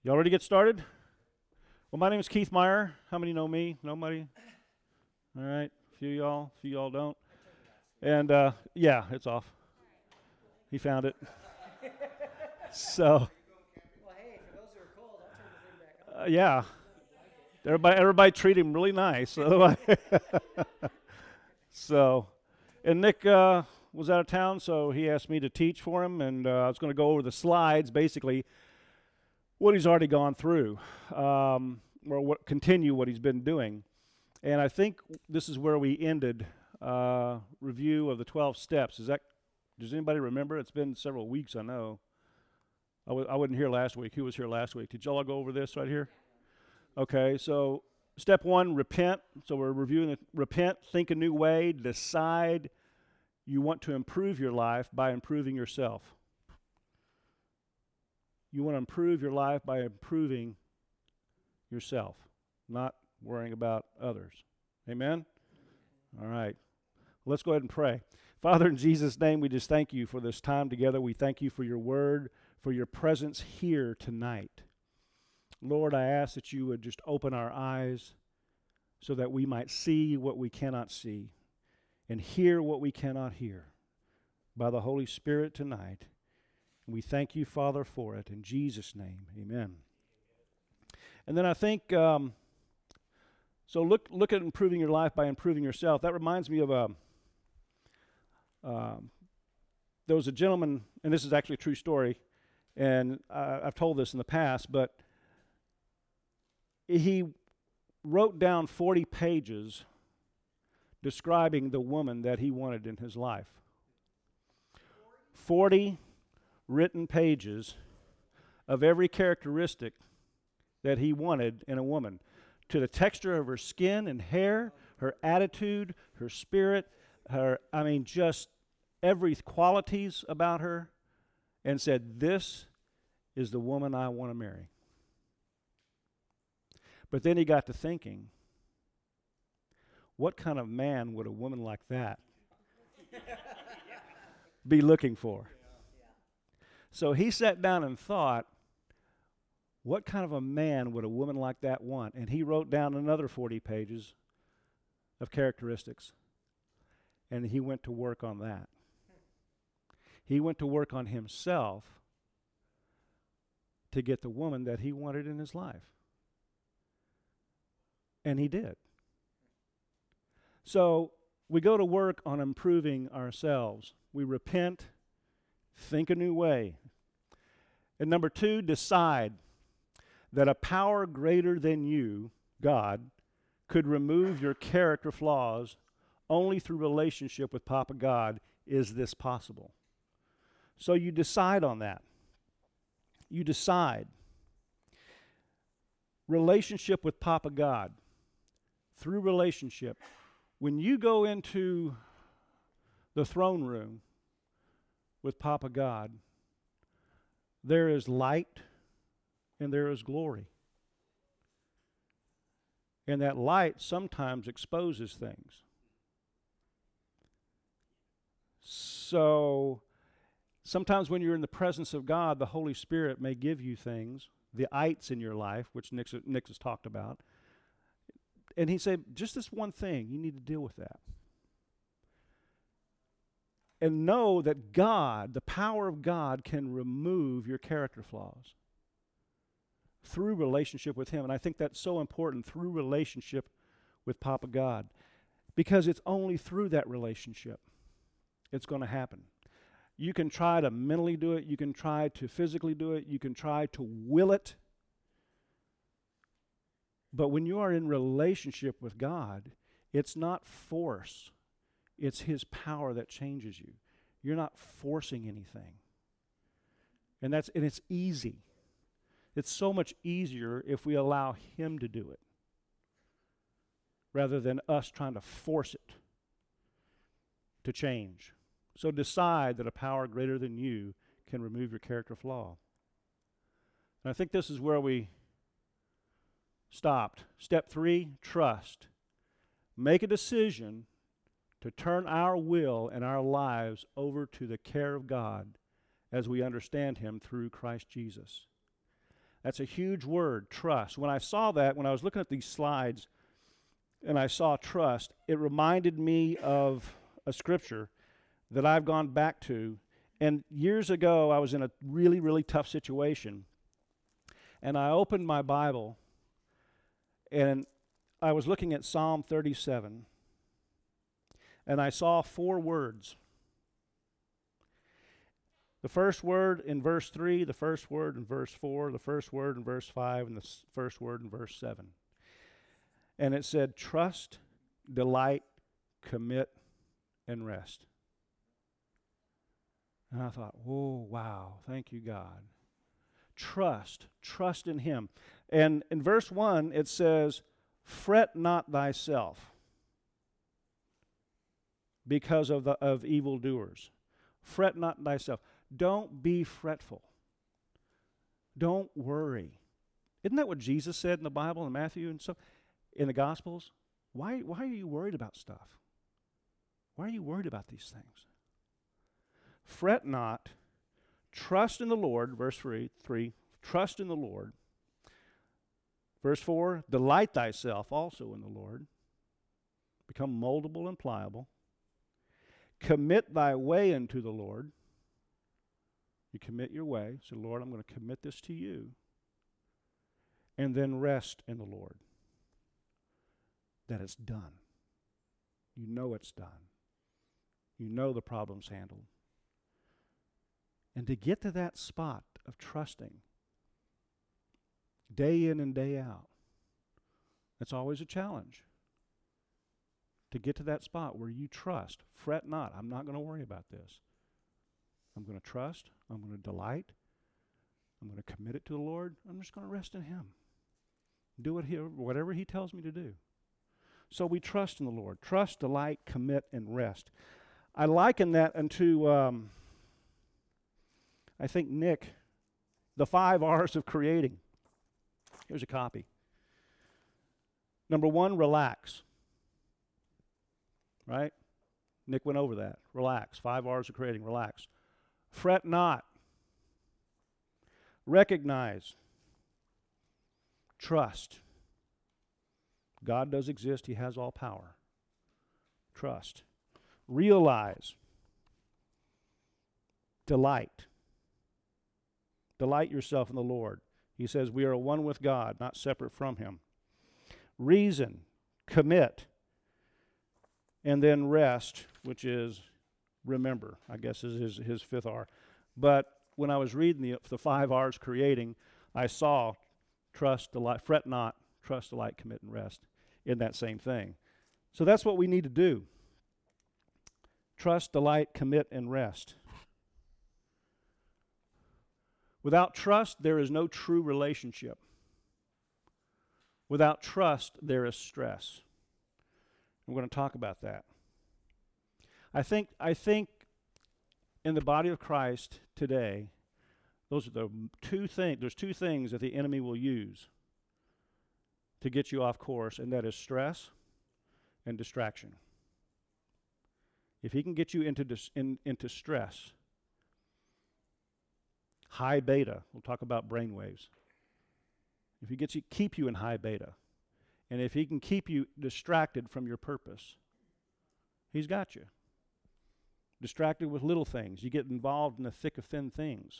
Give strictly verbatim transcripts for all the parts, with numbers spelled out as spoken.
Y'all ready to get started? Well, my name is Keith Meyer. How many know me? Nobody? All right. A few of y'all. A few of y'all don't. And, uh, yeah, it's off. He found it. So, Well, hey, for those who are cold, I'll turn the thing back on. uh, yeah. Everybody, everybody treat him really nice. So, so and Nick uh, was out of town, so he asked me to teach for him, and uh, I was going to go over the slides, basically, what he's already gone through, um, or what, continue what he's been doing. And I think this is where we ended uh, review of the twelve steps. Is that, does anybody remember? It's been several weeks, I know. I w- I wasn't here last week. Who was here last week? Did y'all go over this right here? Okay, so step one, repent. So we're reviewing it. Repent, think a new way, decide you want to improve your life by improving yourself. You want to improve your life by improving yourself, not worrying about others. Amen? All right. Let's go ahead and pray. Father, in Jesus' name, we just thank you for this time together. We thank you for your word, for your presence here tonight. Lord, I ask that you would just open our eyes so that we might see what we cannot see and hear what we cannot hear by the Holy Spirit tonight. We thank you, Father, for it. In Jesus' name, amen. And then I think, um, so look look at improving your life by improving yourself. That reminds me of a, um, there was a gentleman, and this is actually a true story, and uh, I've told this in the past, but he wrote down forty pages describing the woman that he wanted in his life. forty written pages of every characteristic that he wanted in a woman, to the texture of her skin and hair, her attitude, her spirit, her, I mean, just every qualities about her, and said, this is the woman I want to marry. But then he got to thinking, what kind of man would a woman like that be looking for? So he sat down and thought, what kind of a man would a woman like that want? And he wrote down another forty pages of characteristics. And he went to work on that. He went to work on himself to get the woman that he wanted in his life. And he did. So we go to work on improving ourselves. We repent, think a new way. And number two, decide that a power greater than you, God, could remove your character flaws. Only through relationship with Papa God is this possible. So you decide on that. You decide. Relationship with Papa God. Through relationship. When you go into the throne room with Papa God, there is light and there is glory. And that light sometimes exposes things. So sometimes when you're in the presence of God, the Holy Spirit may give you things, the ites in your life, which Nick, Nick has talked about. And he said, just this one thing, you need to deal with that. And know that God, the power of God, can remove your character flaws through relationship with Him. And I think that's so important, through relationship with Papa God. Because it's only through that relationship it's going to happen. You can try to mentally do it. You can try to physically do it. You can try to will it. But when you are in relationship with God, it's not force. It's His power that changes you. You're not forcing anything. And that's and it's easy. It's so much easier if we allow Him to do it rather than us trying to force it to change. So decide that a power greater than you can remove your character flaw. And I think this is where we stopped. Step three, trust. Make a decision to turn our will and our lives over to the care of God as we understand Him through Christ Jesus. That's a huge word, trust. When I saw that, when I was looking at these slides and I saw trust, it reminded me of a scripture that I've gone back to. And years ago, I was in a really, really tough situation. And I opened my Bible, and I was looking at Psalm thirty-seven. And I saw four words. The first word in verse three, the first word in verse four, the first word in verse five, and the s- first word in verse seven. And it said, trust, delight, commit, and rest. And I thought, oh, wow, thank you, God. Trust, trust in Him. And in verse one, it says, fret not thyself because of the of evildoers. Fret not thyself. Don't be fretful. Don't worry. Isn't that what Jesus said in the Bible, in Matthew and stuff, in the Gospels? Why, why are you worried about stuff? Why are you worried about these things? Fret not. Trust in the Lord, verse three, three, trust in the Lord. Verse four, delight thyself also in the Lord. Become moldable and pliable. Commit thy way unto the Lord. You commit your way. Say, Lord, I'm going to commit this to you. And then rest in the Lord. That it's done. You know it's done. You know the problem's handled. And to get to that spot of trusting, day in and day out, that's always a challenge. To get to that spot where you trust, fret not. I'm not going to worry about this. I'm going to trust. I'm going to delight. I'm going to commit it to the Lord. I'm just going to rest in Him. Do it here, whatever He tells me to do. So we trust in the Lord. Trust, delight, commit, and rest. I liken that unto, um, I think, Nick, the five R's of creating. Here's a copy. Number one, relax. Right? Nick went over that. Relax. Five R's of creating. Relax. Fret not. Recognize. Trust. God does exist. He has all power. Trust. Realize. Delight. Delight yourself in the Lord. He says we are one with God, not separate from Him. Reason. Commit. And then rest, which is remember, I guess is his, his fifth R. But when I was reading the, the five R's creating, I saw trust, delight, fret not, trust, delight, commit, and rest in that same thing. So that's what we need to do. Trust, delight, commit, and rest. Without trust, there is no true relationship. Without trust, there is stress. We're going to talk about that. I think I think in the body of Christ today, those are the two things. There's two things that the enemy will use to get you off course, and that is stress and distraction. If he can get you into dis, in, into stress, high beta. We'll talk about brain waves. If he gets you, keep you in high beta, and if he can keep you distracted from your purpose, he's got you. Distracted with little things. You get involved in the thick of thin things.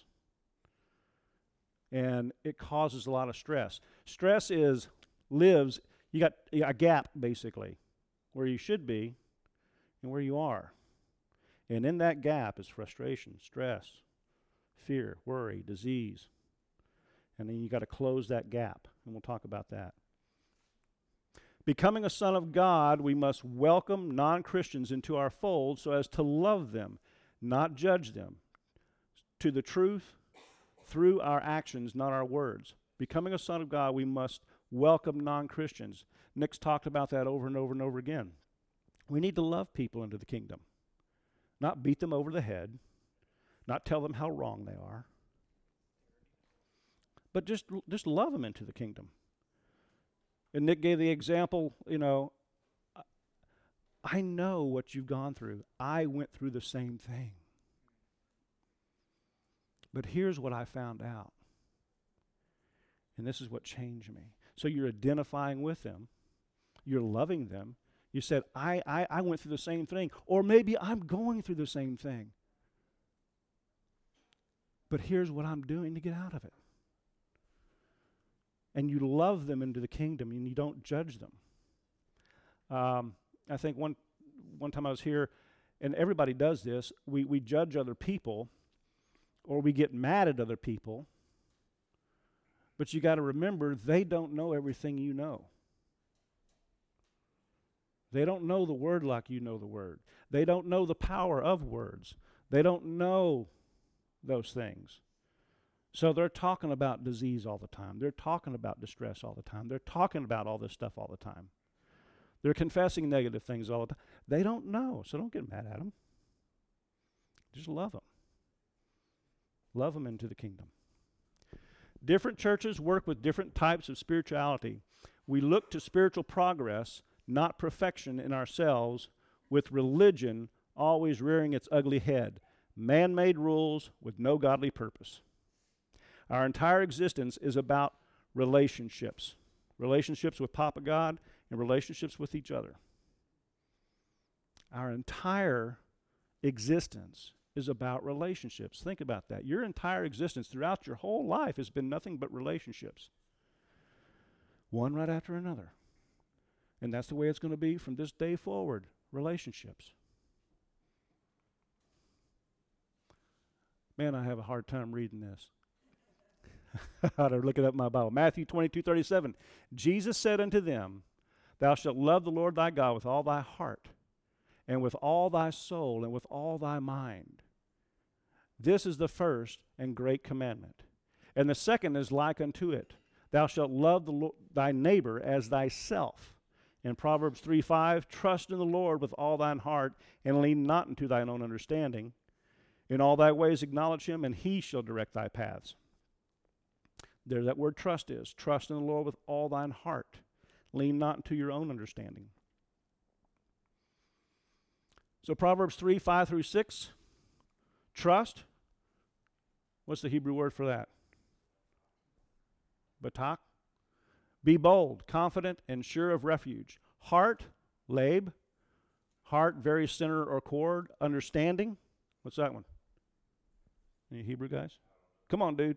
And it causes a lot of stress. Stress is, lives, you got a gap, basically, where you should be and where you are. And in that gap is frustration, stress, fear, worry, disease. And then you got to close that gap, and we'll talk about that. Becoming a son of God, we must welcome non-Christians into our fold so as to love them, not judge them, to the truth through our actions, not our words. Becoming a son of God, we must welcome non-Christians. Nick's talked about that over and over and over again. We need to love people into the kingdom, not beat them over the head, not tell them how wrong they are, but just, just love them into the kingdom. And Nick gave the example, you know, I know what you've gone through. I went through the same thing. But here's what I found out. And this is what changed me. So you're identifying with them. You're loving them. You said, I, I, I went through the same thing. Or maybe I'm going through the same thing. But here's what I'm doing to get out of it. And you love them into the kingdom, and you don't judge them. Um, I think one one time I was here, and everybody does this. We we judge other people, or we get mad at other people. But you got to remember, they don't know everything you know. They don't know the word like you know the word. They don't know the power of words. They don't know those things. So they're talking about disease all the time. They're talking about distress all the time. They're talking about all this stuff all the time. They're confessing negative things all the time. They don't know, so don't get mad at them. Just love them. Love them into the kingdom. Different churches work with different types of spirituality. We look to spiritual progress, not perfection in ourselves, with religion always rearing its ugly head. Man-made rules with no godly purpose. Our entire existence is about relationships. Relationships with Papa God and relationships with each other. Our entire existence is about relationships. Think about that. Your entire existence throughout your whole life has been nothing but relationships. One right after another. And that's the way it's going to be from this day forward. Relationships. Man, I have a hard time reading this. I ought to look it up in my Bible. Matthew twenty-two thirty-seven. Jesus said unto them, Thou shalt love the Lord thy God with all thy heart, and with all thy soul, and with all thy mind. This is the first and great commandment. And the second is like unto it. Thou shalt love the Lo- thy neighbor as thyself. In Proverbs three five, Trust in the Lord with all thine heart, and lean not into thine own understanding. In all thy ways acknowledge him, and he shall direct thy paths. There that word trust is. Trust in the Lord with all thine heart. Lean not into your own understanding. So Proverbs three, five through six, trust. What's the Hebrew word for that? Batak. Be bold, confident, and sure of refuge. Heart, lab. Heart, very center or cord. Understanding. What's that one? Any Hebrew guys? Come on, dude.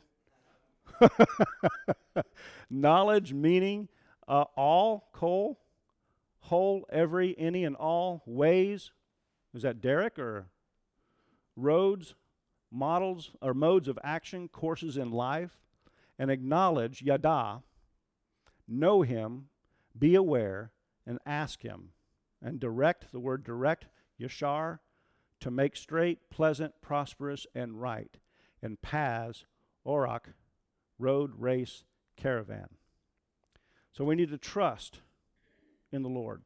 Knowledge, meaning, uh, all, kol, whole, every, any, and all, ways. Is that Derek or roads, models, or modes of action, courses in life? And acknowledge, yada, know him, be aware, and ask him. And direct, the word direct, yashar, to make straight, pleasant, prosperous, and right. And paths, orak, road, race, caravan. So we need to trust in the Lord.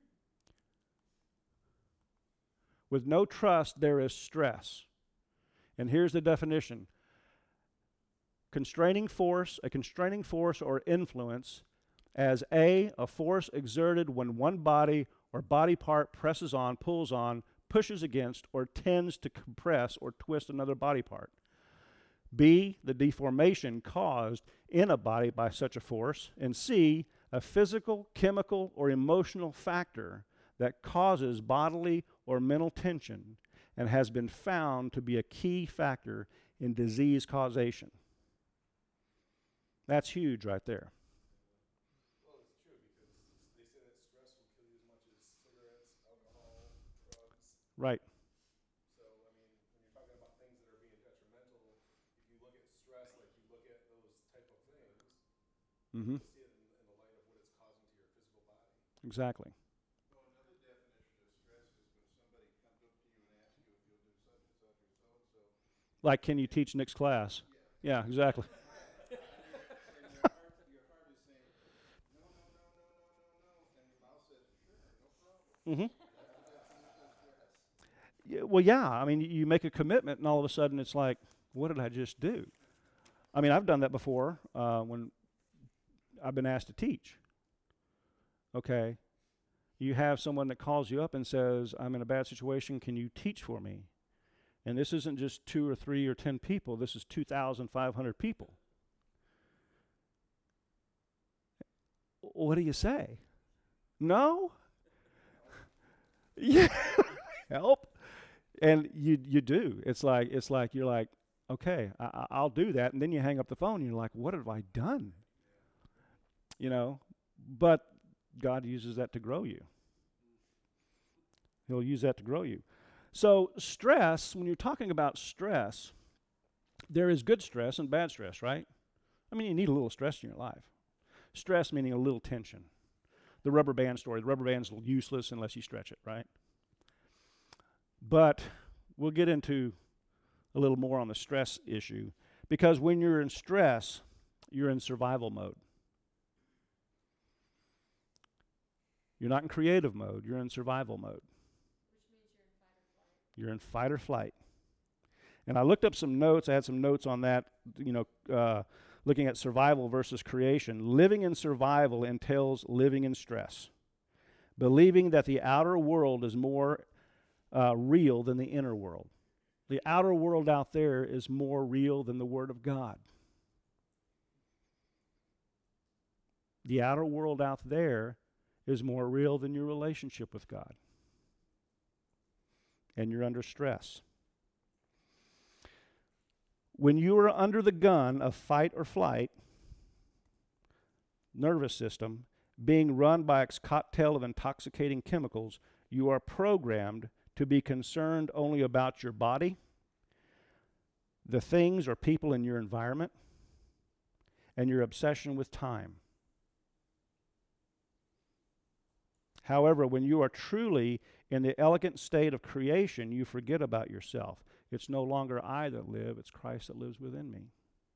With no trust, there is stress. And here's the definition. Constraining force, a constraining force or influence as A, a force exerted when one body or body part presses on, pulls on, pushes against, or tends to compress or twist another body part. B, the deformation caused in a body by such a force. And C, a physical, chemical, or emotional factor that causes bodily or mental tension and has been found to be a key factor in disease causation. That's huge right there. Well, it's true because they say that stress will kill you as much as cigarettes, alcohol, drugs. Right. So, I mean, when you're talking about things that are being detrimental, if you look at stress like you look at those type of things, Mm-hmm. you see it in, in the light of what it's causing to your physical body. Exactly. So another definition of stress is when somebody comes up to you and asks you if you'll do such and such or so and so. Like, can you teach next class? Yeah, yeah, exactly. And your heart, your heart is saying, no, no, no, no, no, no, no. And your mouth says, sure, no problem. Mm-hmm. That's the definition of stress. Yeah, well, yeah. I mean, you make a commitment, and all of a sudden, it's like, what did I just do? I mean, I've done that before uh, when I've been asked to teach. Okay, you have someone that calls you up and says, "I'm in a bad situation. Can you teach for me?" And this isn't just two or three or ten people. This is two thousand five hundred people. what do you say? No? Yeah. Help. And you you do. It's like it's like you're like, okay, I, I- I'll do that. And then you hang up the phone and you're like, what have I done? You know, but God uses that to grow you. He'll use that to grow you. So stress, when you're talking about stress, there is good stress and bad stress, right? I mean, you need a little stress in your life. Stress meaning a little tension. The rubber band story, the rubber band's useless unless you stretch it, right? But we'll get into a little more on the stress issue, because when you're in stress, you're in survival mode. You're not in creative mode, you're in survival mode. You're in fight or flight. And I looked up some notes. I had some notes on that, you know, uh, looking at survival versus creation. Living in survival entails living in stress, believing that the outer world is more uh, real than the inner world. The outer world out there is more real than the Word of God. The outer world out there is more real than your relationship with God. And you're under stress. When you are under the gun of fight or flight, nervous system, being run by its cocktail of intoxicating chemicals, you are programmed to be concerned only about your body, the things or people in your environment, and your obsession with time. However, when you are truly in the elegant state of creation, you forget about yourself. It's no longer I that live, it's Christ that lives within me.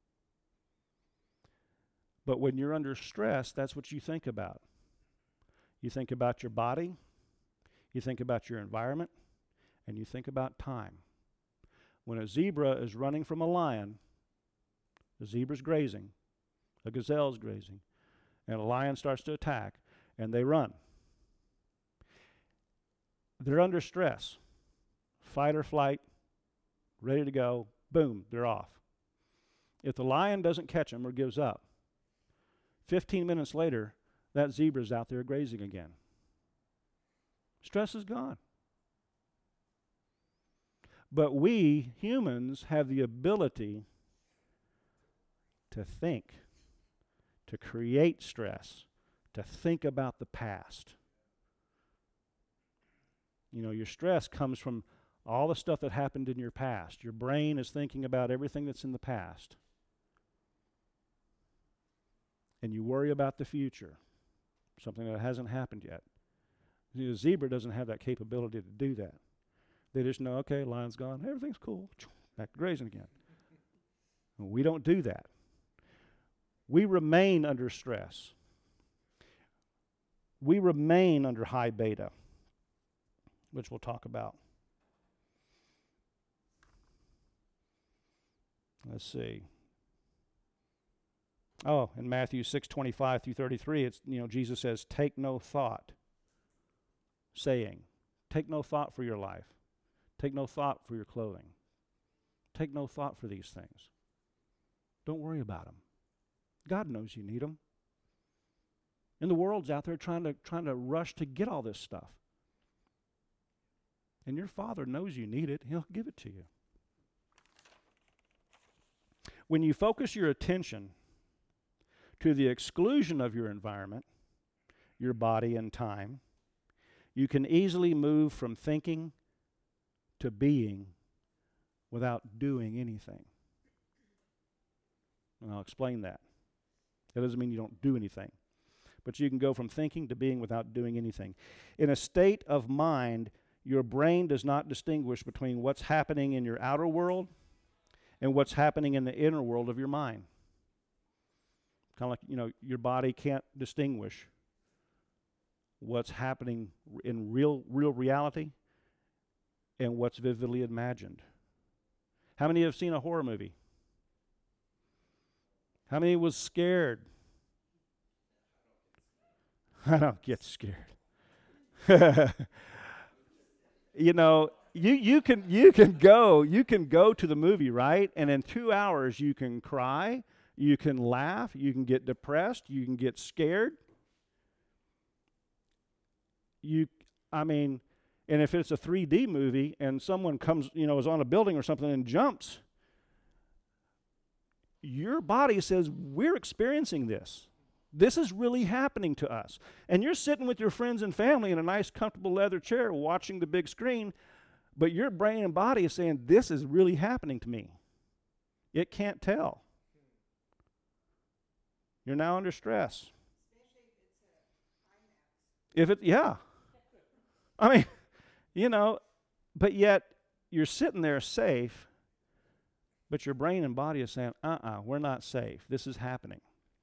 But when you're under stress, that's what you think about. You think about your body, you think about your environment, and you think about time. When a zebra is running from a lion, the zebra's grazing, a gazelle's grazing, and a lion starts to attack, and they run. They're under stress, fight or flight, ready to go, boom, they're off. If the lion doesn't catch them or gives up, fifteen minutes later, that zebra's out there grazing again. Stress is gone. But we, humans, have the ability to think, to create stress, to think about the past. You know, your stress comes from all the stuff that happened in your past. Your brain is thinking about everything that's in the past. And you worry about the future, something that hasn't happened yet. The zebra doesn't have that capability to do that. They just know, okay, lion's gone, everything's cool, back to grazing again. We don't do that. We remain under stress. We remain under high beta, which we'll talk about. Let's see. Oh, in Matthew six twenty-five through thirty-three, it's, you know, Jesus says, take no thought, saying, take no thought for your life. Take no thought for your clothing. Take no thought for these things. Don't worry about them. God knows you need them. And the world's out there trying to trying to rush to get all this stuff. And your Father knows you need it. He'll give it to you. When you focus your attention to the exclusion of your environment, your body and time, you can easily move from thinking to being without doing anything. And I'll explain that. That doesn't mean you don't do anything. But you can go from thinking to being without doing anything. In a state of mind, your brain does not distinguish between what's happening in your outer world and what's happening in the inner world of your mind. Kind of like, you know, your body can't distinguish what's happening in real, real reality and what's vividly imagined. How many have seen a horror movie? How many was scared? I don't get scared. You know, you you can you can go you can go to the movie, right? And in two hours you can cry, you can laugh, you can get depressed, you can get scared. you, I mean, and if it's a three D movie and someone comes, you know, is on a building or something and jumps, your body says, we're experiencing this. This is really happening to us. And you're sitting with your friends and family in a nice, comfortable leather chair watching the big screen, but your brain and body is saying, this is really happening to me. It can't tell. You're now under stress. If it, yeah. I mean, you know, but yet you're sitting there safe, but your brain and body is saying, uh-uh, we're not safe. This is happening.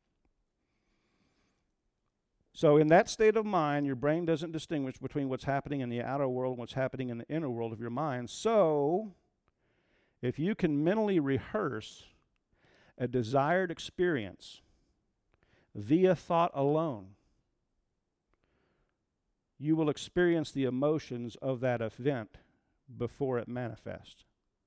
So in that state of mind, your brain doesn't distinguish between what's happening in the outer world and what's happening in the inner world of your mind. So if you can mentally rehearse a desired experience via thought alone, you will experience the emotions of that event before it manifests.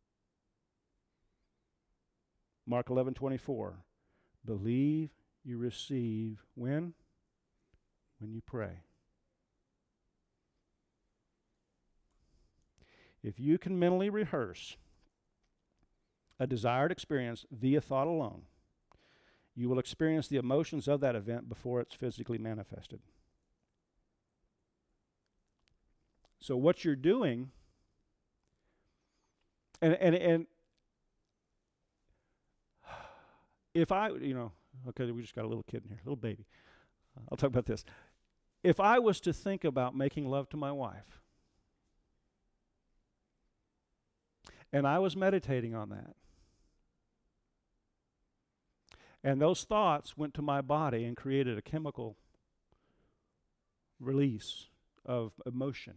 Mark eleven twenty-four. Believe you receive when? When you pray. If you can mentally rehearse a desired experience via thought alone, you will experience the emotions of that event before it's physically manifested. So what you're doing, and and and if I, you know, okay, we just got a little kid in here, a little baby. I'll talk about this. If I was to think about making love to my wife, and I was meditating on that, and those thoughts went to my body and created a chemical release of emotion,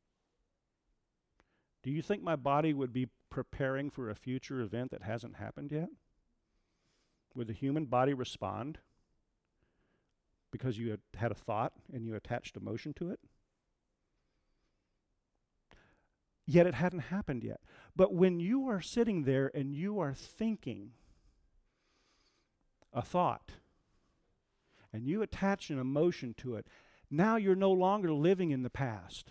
do you think my body would be preparing for a future event that hasn't happened yet? Would the human body respond because you had had a thought and you attached emotion to it? Yet it hadn't happened yet. But when you are sitting there and you are thinking a thought and you attach an emotion to it, now you're no longer living in the past.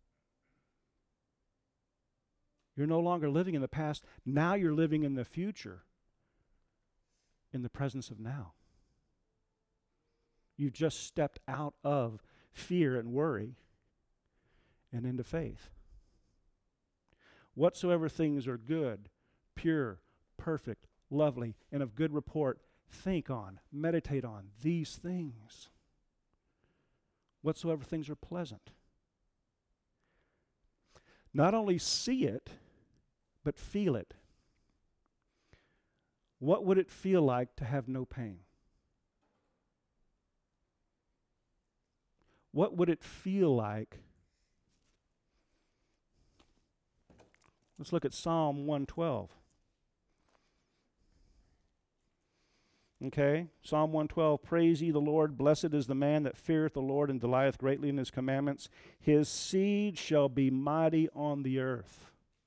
You're no longer living in the past. Now you're living in the future, in the presence of now. You've just stepped out of fear and worry and into faith. Whatsoever things are good, pure, perfect, lovely, and of good report, think on, meditate on these things. Whatsoever things are pleasant. Not only see it, but feel it. What would it feel like to have no pain? What would it feel like? Let's look at Psalm one twelve. Okay, Psalm one twelve, praise ye the Lord, blessed is the man that feareth the Lord and delighteth greatly in his commandments. His seed shall be mighty on the earth.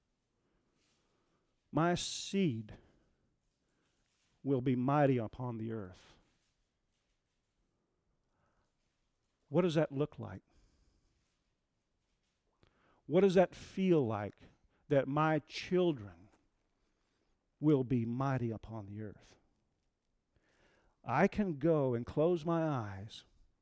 My seed will be mighty upon the earth. What does that look like? What does that feel like, that my children will be mighty upon the earth? I can go and close my eyes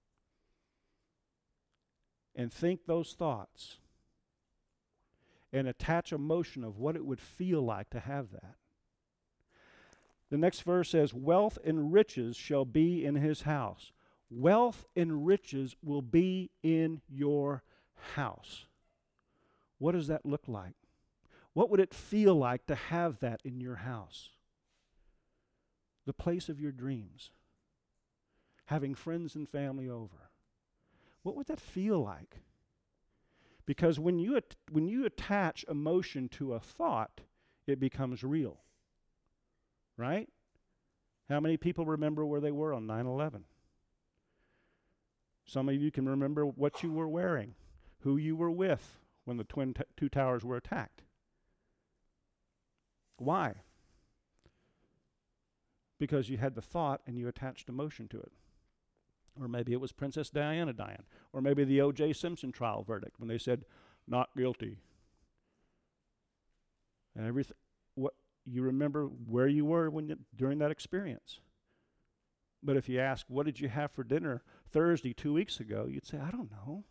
and think those thoughts and attach emotion of what it would feel like to have that. The next verse says, wealth and riches shall be in his house. Wealth and riches will be in your house. What does that look like? What would it feel like to have that in your house? The place of your dreams. Having friends and family over. What would that feel like? Because when you at, when you attach emotion to a thought, it becomes real. Right? How many people remember where they were on nine eleven? Some of you can remember what you were wearing, who you were with when the twin t- two towers were attacked. Why? Because you had the thought and you attached emotion to it. Or maybe it was Princess Diana dying. Or maybe the O J Simpson trial verdict when they said, not guilty. And everything, what you remember where you were when you, during that experience. But if you ask, what did you have for dinner Thursday two weeks ago? You'd say, I don't know.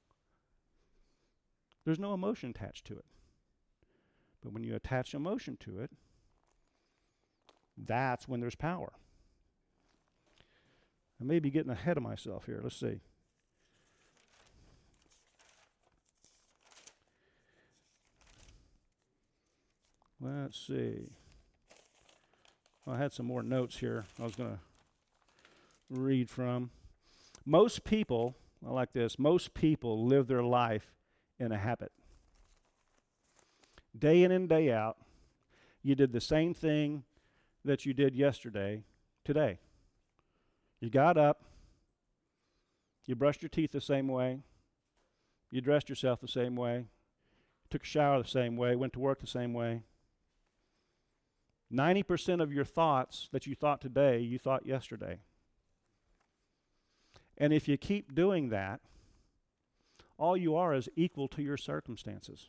There's no emotion attached to it. But when you attach emotion to it, that's when there's power. I may be getting ahead of myself here. Let's see. Let's see. Well, I had some more notes here I was going to read from. Most people, I like this, most people live their life in a habit. Day in and day out, you did the same thing that you did yesterday, today. You got up, you brushed your teeth the same way, you dressed yourself the same way, took a shower the same way, went to work the same way. ninety percent of your thoughts that you thought today, you thought yesterday. And if you keep doing that, all you are is equal to your circumstances.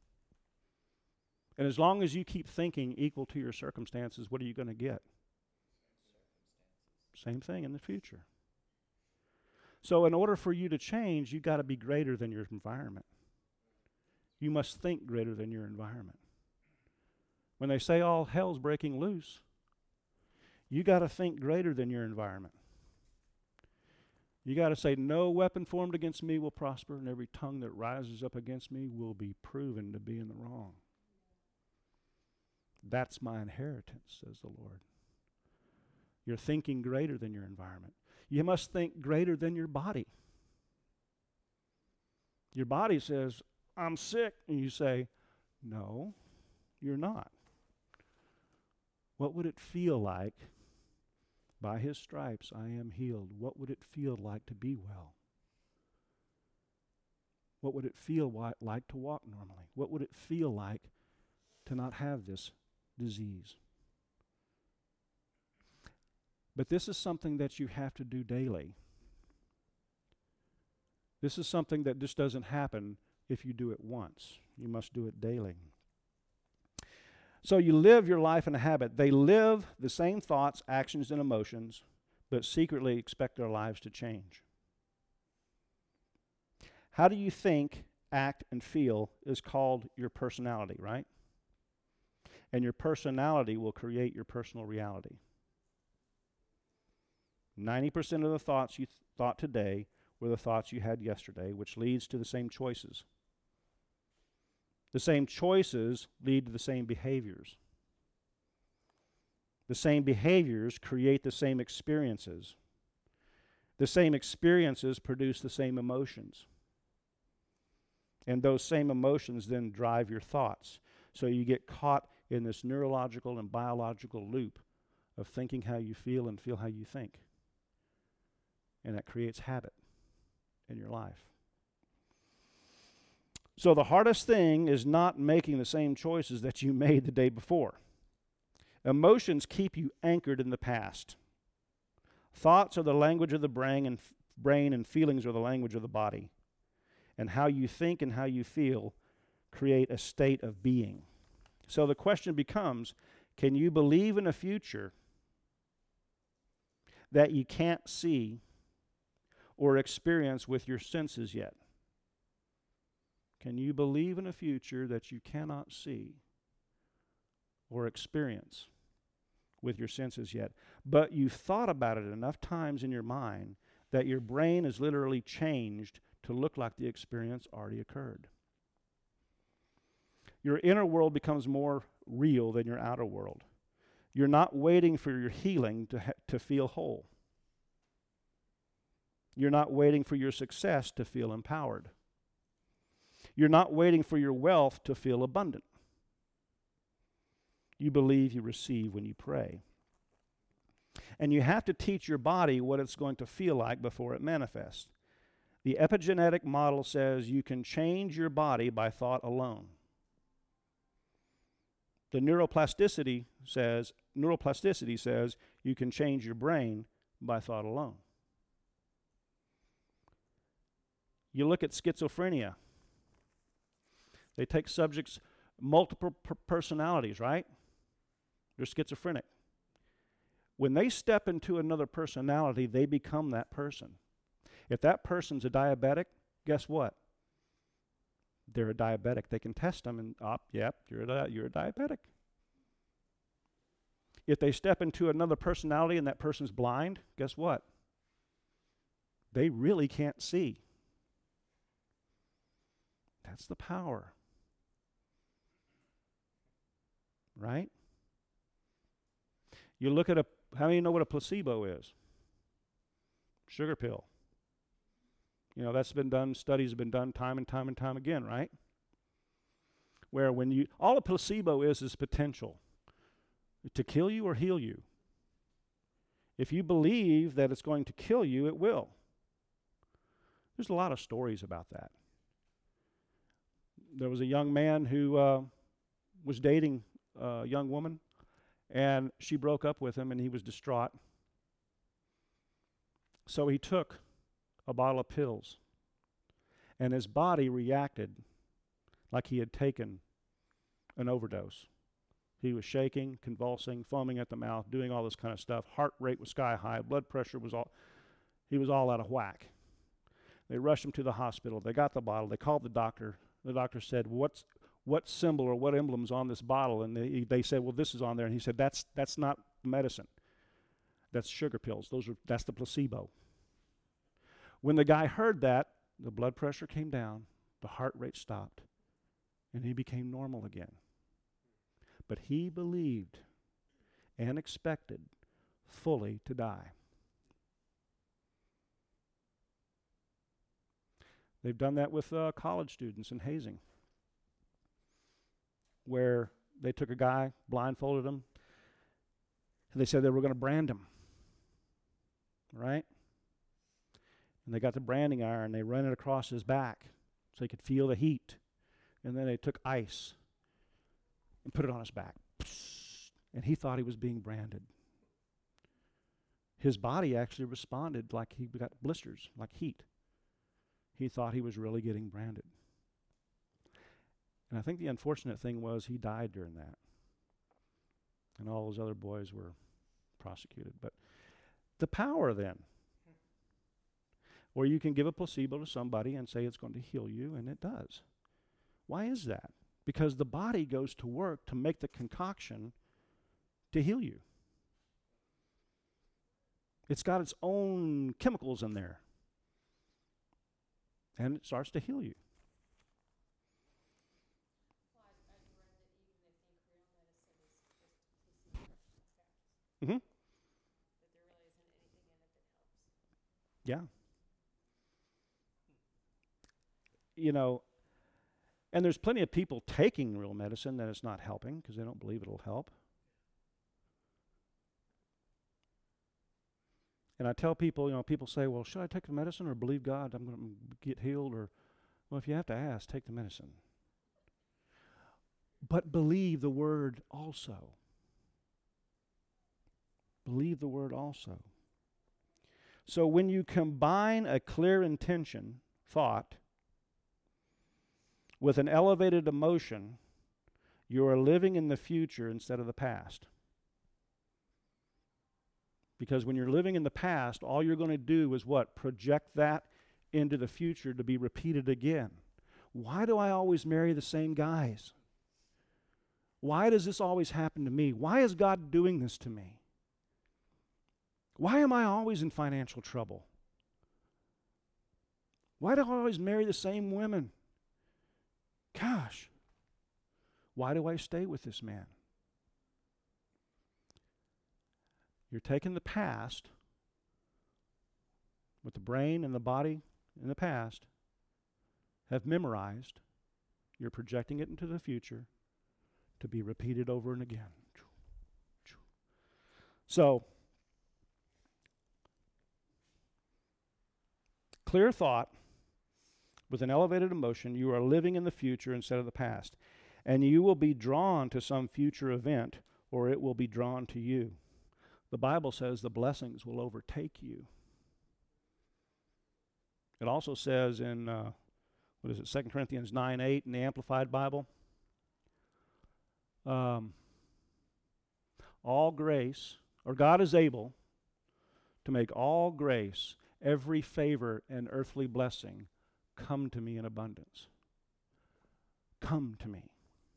And as long as you keep thinking equal to your circumstances, what are you going to get? Same thing in the future. So in order for you to change, you've got to be greater than your environment. You must think greater than your environment. When they say all hell's breaking loose, you got to think greater than your environment. You got to say, no weapon formed against me will prosper, and every tongue that rises up against me will be proven to be in the wrong. That's my inheritance, says the Lord. You're thinking greater than your environment. You must think greater than your body. Your body says, I'm sick, and you say, no, you're not. What would it feel like? By his stripes I am healed. What would it feel like to be well? What would it feel wi- like to walk normally? What would it feel like to not have this disease? But this is something that you have to do daily. This is something that just doesn't happen if you do it once. You must do it daily. So you live your life in a habit. They live the same thoughts, actions, and emotions, but secretly expect their lives to change. How do you think, act, and feel is called your personality, right? And your personality will create your personal reality. ninety percent of the thoughts you th- thought today were the thoughts you had yesterday, which leads to the same choices. The same choices lead to the same behaviors. The same behaviors create the same experiences. The same experiences produce the same emotions. And those same emotions then drive your thoughts. So you get caught in this neurological and biological loop of thinking how you feel and feel how you think. And that creates habit in your life. So the hardest thing is not making the same choices that you made the day before. Emotions keep you anchored in the past. Thoughts are the language of the brain and, f- brain and feelings are the language of the body. And how you think and how you feel create a state of being. So the question becomes, can you believe in a future that you can't see or experience with your senses yet? Can you believe in a future that you cannot see or experience with your senses yet? But you've thought about it enough times in your mind that your brain is literally changed to look like the experience already occurred. Your inner world becomes more real than your outer world. You're not waiting for your healing to ha- to feel whole. You're not waiting for your success to feel empowered. You're not waiting for your wealth to feel abundant. You believe, you receive when you pray. And you have to teach your body what it's going to feel like before it manifests. The epigenetic model says you can change your body by thought alone. The neuroplasticity says, neuroplasticity says you can change your brain by thought alone. You look at schizophrenia. They take subjects, multiple per- personalities, right? They're schizophrenic. When they step into another personality, they become that person. If that person's a diabetic, guess what? They're a diabetic. They can test them and, oh, yep, you're a, di- you're a diabetic. If they step into another personality and that person's blind, guess what? They really can't see. That's the power. Right? You look at a, how many know what a placebo is? Sugar pill. You know, that's been done, studies have been done time and time and time again, right? Where when you, all a placebo is is potential to kill you or heal you. If you believe that it's going to kill you, it will. There's a lot of stories about that. There was a young man who uh, was dating a young woman, and she broke up with him, and he was distraught. So he took a bottle of pills, and his body reacted like he had taken an overdose. He was shaking, convulsing, foaming at the mouth, doing all this kind of stuff. Heart rate was sky high. Blood pressure was all, he was all out of whack. They rushed him to the hospital. They got the bottle. They called the doctor. The doctor said, what's what symbol or what emblem's on this bottle? And they, they said, well, this is on there. And he said, that's that's not medicine. That's sugar pills. Those are that's the placebo. When the guy heard that, the blood pressure came down, the heart rate stopped, and he became normal again. But he believed and expected fully to die. They've done that with uh, college students in hazing, where they took a guy, blindfolded him, and they said they were going to brand him, right? And they got the branding iron, they ran it across his back so he could feel the heat. And then they took ice and put it on his back. And he thought he was being branded. His body actually responded like he got blisters, like heat. He thought he was really getting branded. And I think the unfortunate thing was he died during that. And all those other boys were prosecuted. But the power then, where you can give a placebo to somebody and say it's going to heal you, and it does. Why is that? Because the body goes to work to make the concoction to heal you. It's got its own chemicals in there. And it starts to heal you. Mm-hmm. That there really isn't anything in it that helps. Yeah. You know, and there's plenty of people taking real medicine that it's not helping because they don't believe it'll help. And I tell people, you know, people say, well, should I take the medicine or believe God I'm going to get healed? Or, well, if you have to ask, take the medicine. But believe the word also. Believe the word also. So when you combine a clear intention, thought, with an elevated emotion, you are living in the future instead of the past. Because when you're living in the past, all you're going to do is what? Project that into the future to be repeated again. Why do I always marry the same guys? Why does this always happen to me? Why is God doing this to me? Why am I always in financial trouble? Why do I always marry the same women? Gosh, why do I stay with this man? You're taking the past, with the brain and the body in the past, have memorized. You're projecting it into the future to be repeated over and again. So, clear thought with an elevated emotion, you are living in the future instead of the past. And you will be drawn to some future event, or it will be drawn to you. The Bible says the blessings will overtake you. It also says in, uh, what is it, Second Corinthians nine eight in the Amplified Bible, um, all grace, or God is able to make all grace, every favor and earthly blessing come to me in abundance. Come to me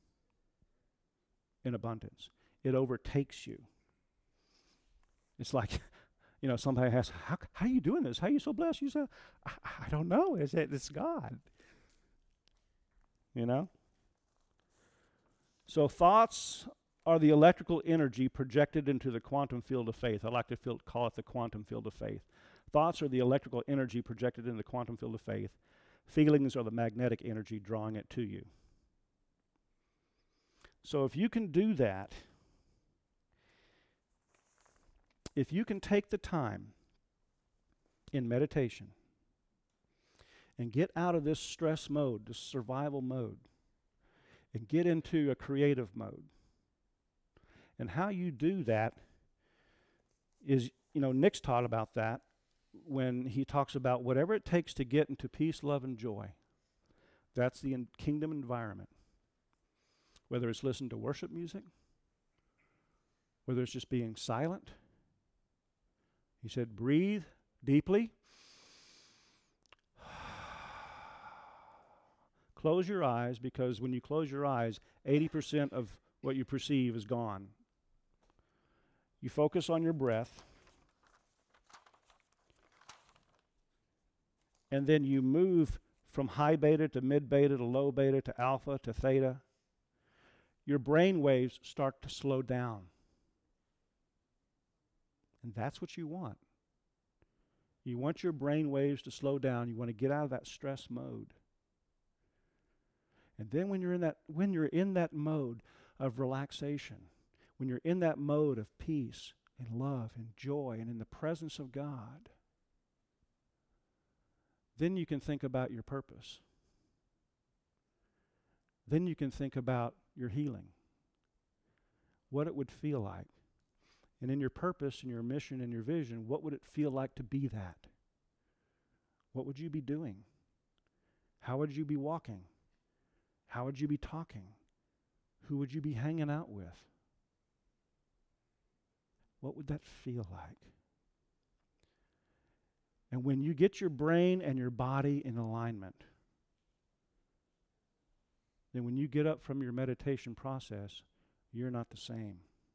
in abundance. It overtakes you. It's like, you know, somebody asks, how, how are you doing this? How are you so blessed? You say, I, I don't know. It's, it's God. You know? So thoughts are the electrical energy projected into the quantum field of faith. I like to feel, call it the quantum field of faith. Thoughts are the electrical energy projected into the quantum field of faith. Feelings are the magnetic energy drawing it to you. So if you can do that, if you can take the time in meditation and get out of this stress mode, this survival mode, and get into a creative mode. And how you do that is, you know, Nick's taught about that when he talks about whatever it takes to get into peace, love, and joy. That's the in- kingdom environment. Whether it's listening to worship music, whether it's just being silent. He said, breathe deeply. Close your eyes, because when you close your eyes, eighty percent of what you perceive is gone. You focus on your breath. And then you move from high beta to mid beta to low beta to alpha to theta. Your brain waves start to slow down. And that's what you want. You want your brain waves to slow down. You want to get out of that stress mode. And then when you're in that when you're in that mode of relaxation, when you're in that mode of peace and love and joy and in the presence of God, then you can think about your purpose. Then you can think about your healing, what it would feel like. And in your purpose and your mission and your vision, what would it feel like to be that? What would you be doing? How would you be walking? How would you be talking? Who would you be hanging out with? What would that feel like? And when you get your brain and your body in alignment, then when you get up from your meditation process, you're not the same.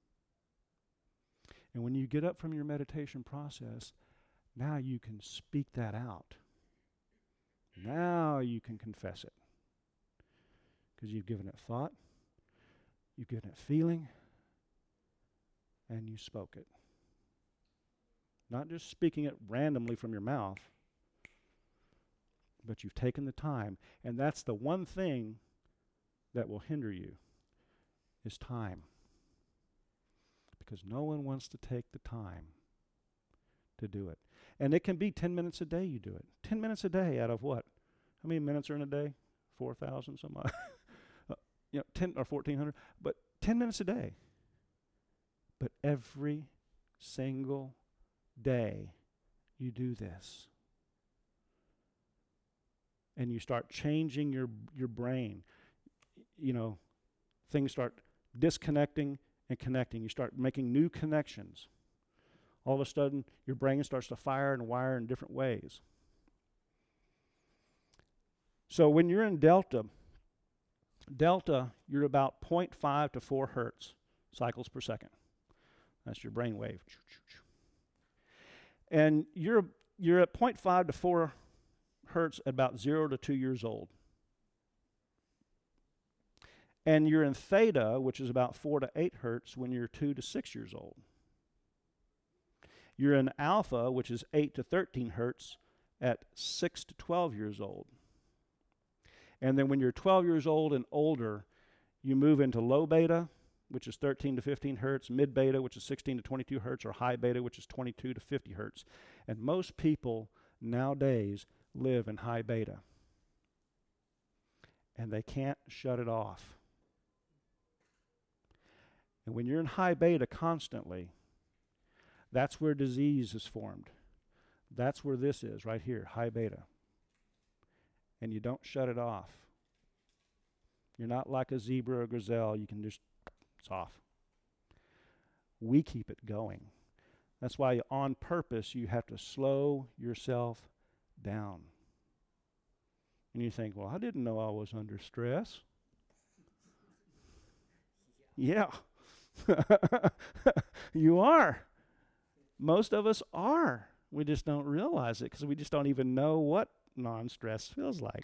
And when you get up from your meditation process, now you can speak that out. Now you can confess it. Because you've given it thought, you've given it feeling, and you spoke it. Not just speaking it randomly from your mouth, but you've taken the time. And that's the one thing that will hinder you, is time. Because no one wants to take the time to do it. And it can be ten minutes a day you do it. ten minutes a day out of what? How many minutes are in a day? four thousand some odd. uh, you know, ten or fourteen hundred. But ten minutes a day. But every single day you do this. And you start changing your your brain. You know, things start disconnecting and connecting. You start making new connections. All of a sudden, your brain starts to fire and wire in different ways. So when you're in delta, delta, you're about zero point five to four hertz cycles per second. That's your brain wave. And you're you're at zero point five to four hertz at about zero to two years old. And you're in theta, which is about four to eight hertz, when you're two to six years old. You're in alpha, which is eight to thirteen hertz, at six to twelve years old. And then when you're twelve years old and older, you move into low beta, which is thirteen to fifteen hertz, mid beta, which is sixteen to twenty-two hertz, or high beta, which is twenty-two to fifty hertz. And most people nowadays live in high beta. And they can't shut it off. And when you're in high beta constantly, that's where disease is formed. That's where this is, right here, high beta. and you don't shut it off. You're not like a zebra or gazelle. You can just, it's off. We keep it going. That's why on purpose you have to slow yourself down. And you think, well, I didn't know I was under stress. Yeah. You are. Most of us are. We just don't realize it because we just don't even know what non-stress feels like.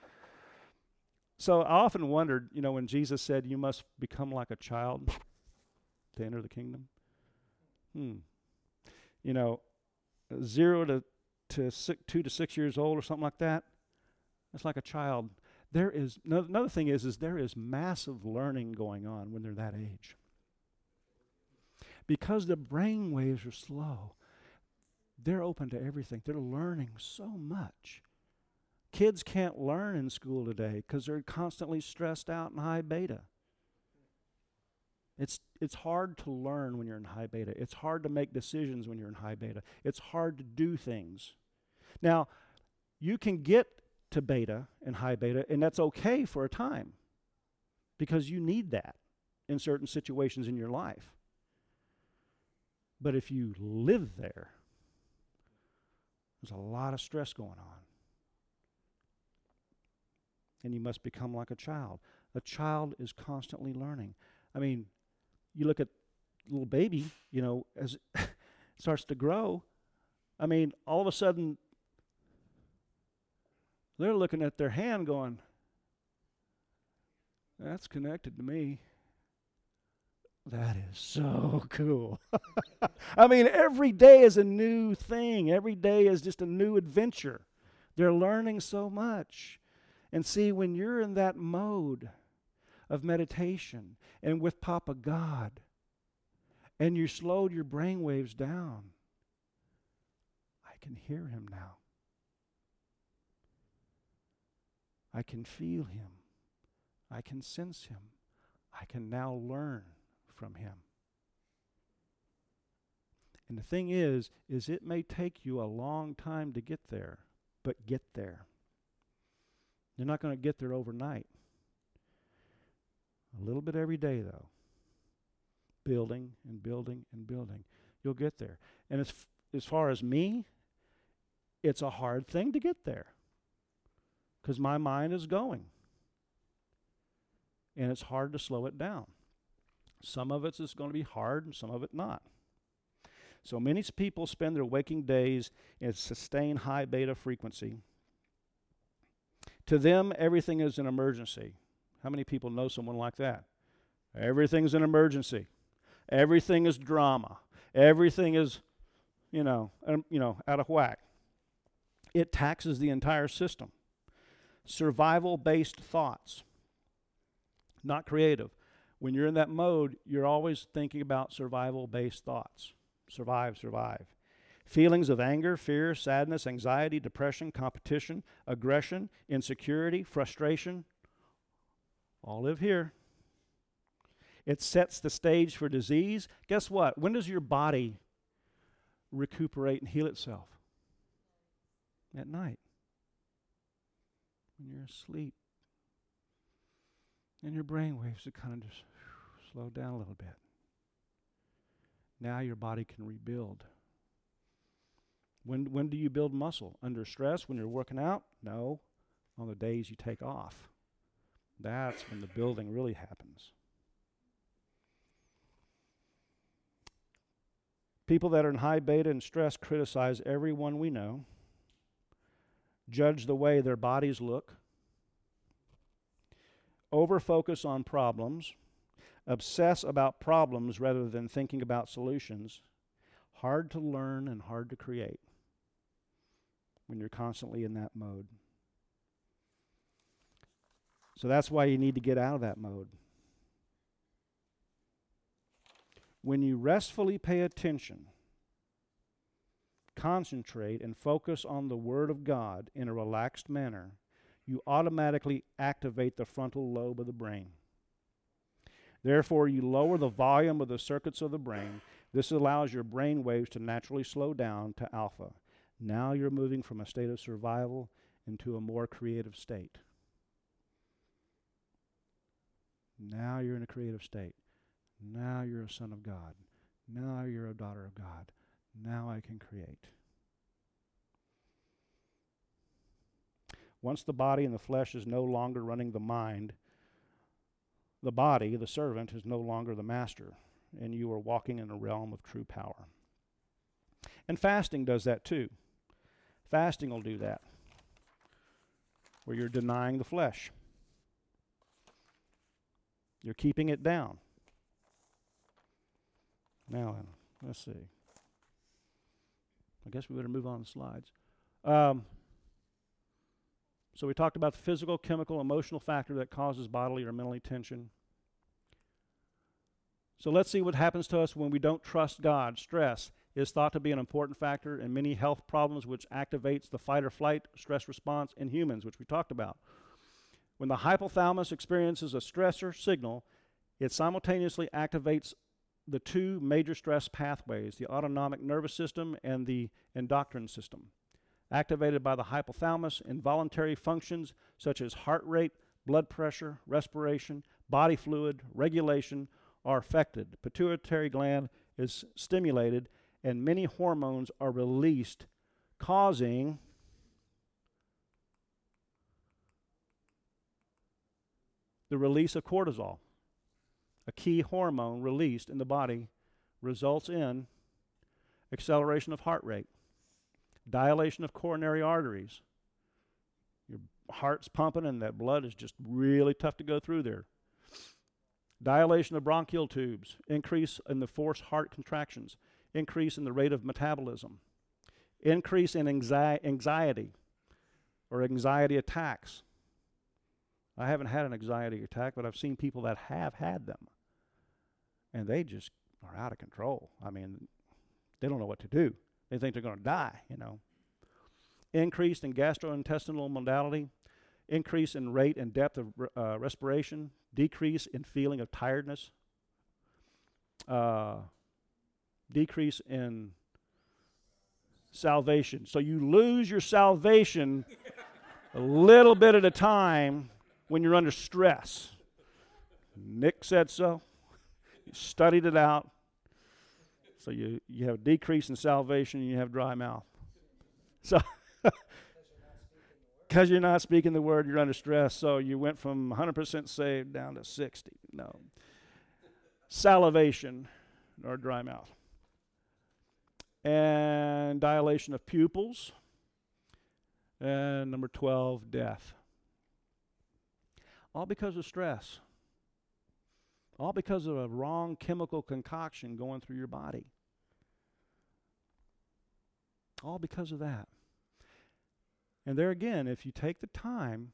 So I often wondered, you know, when Jesus said, you must become like a child to enter the kingdom. Hmm. You know, zero to, to six, two to six years old or something like that, it's like a child. There is, no, another thing is, is there is massive learning going on when they're that age. Because the brain waves are slow, they're open to everything. They're learning so much. Kids can't learn in school today because they're constantly stressed out in high beta. It's it's hard to learn when you're in high beta. It's hard to make decisions when you're in high beta. It's hard to do things. Now, you can get to beta and high beta, and that's okay for a time because you need that in certain situations in your life. But if you live there, there's a lot of stress going on. And you must become like a child. A child is constantly learning. I mean, you look at a little baby, you know, as it starts to grow, I mean, all of a sudden, they're looking at their hand going, that's connected to me. That is so cool. I mean, every day is a new thing. Every day is just a new adventure. They're learning so much. And see, when you're in that mode of meditation and with Papa God, and you slowed your brain waves down, I can hear him now. I can feel him. I can sense him. I can now learn from him. And the thing is, is it may take you a long time to get there, but get there. You're not going to get there overnight. A little bit every day, though. Building and building and building. You'll get there. And as, f- as far as me, it's a hard thing to get there because my mind is going. And it's hard to slow it down. Some of it is going to be hard and some of it not. So many people spend their waking days in sustained high beta frequency. To them, everything is an emergency. How many people know someone like that? Everything's an emergency. Everything is drama. Everything is, you know, um, you know, out of whack. It taxes the entire system. Survival-based thoughts, not creative. When you're in that mode, you're always thinking about survival-based thoughts. Survive, survive. Feelings of anger, fear, sadness, anxiety, depression, competition, aggression, insecurity, frustration, all live here. It sets the stage for disease. Guess what? When does your body recuperate and heal itself? At night. When you're asleep. And your brain waves are kind of just slow down a little bit. Now your body can rebuild. When when do you build muscle? Under stress, when you're working out? No. On the days you take off. That's when the building really happens. People that are in high beta and stress criticize everyone we know, judge the way their bodies look, over-focus on problems, obsess about problems rather than thinking about solutions, hard to learn and hard to create when you're constantly in that mode. So that's why you need to get out of that mode. When you restfully pay attention, concentrate, and focus on the Word of God in a relaxed manner, you automatically activate the frontal lobe of the brain. Therefore, you lower the volume of the circuits of the brain. This allows your brain waves to naturally slow down to alpha. Now you're moving from a state of survival into a more creative state. Now you're in a creative state. Now you're a son of God. Now you're a daughter of God. Now I can create. Once the body and the flesh is no longer running the mind, the body, the servant, is no longer the master, and you are walking in a realm of true power. And fasting does that too. Fasting will do that, where you're denying the flesh. You're keeping it down. Now, let's see. I guess we better move on to the slides. Um, so we talked about the physical, chemical, emotional factor that causes bodily or mentally tension. So let's see what happens to us when we don't trust God. Stress is thought to be an important factor in many health problems, which activates the fight or flight stress response in humans, which we talked about. When the hypothalamus experiences a stressor signal, it simultaneously activates the two major stress pathways, the autonomic nervous system and the endocrine system. Activated by the hypothalamus, involuntary functions such as heart rate, blood pressure, respiration, body fluid, regulation are affected. The pituitary gland is stimulated, and many hormones are released, causing the release of cortisol. A key hormone released in the body results in acceleration of heart rate, dilation of coronary arteries. Your heart's pumping and that blood is just really tough to go through there. Dilation of bronchial tubes, increase in the forced heart contractions, increase in the rate of metabolism, increase in anxi- anxiety or anxiety attacks. I haven't had an anxiety attack, but I've seen people that have had them. And they just are out of control. I mean, they don't know what to do. They think they're going to die, you know. Increase in gastrointestinal modality, increase in rate and depth of uh, respiration, decrease in feeling of tiredness, uh, decrease in salvation. So you lose your salvation a little bit at a time when you're under stress. Nick said so. You studied it out. So you, you have a decrease in salvation and you have dry mouth. So because you're not speaking the word, you're under stress. So you went from one hundred percent saved down to sixty. No. Salivation or dry mouth. And dilation of pupils. And number twelve, death. All because of stress. All because of a wrong chemical concoction going through your body. All because of that. And there again, if you take the time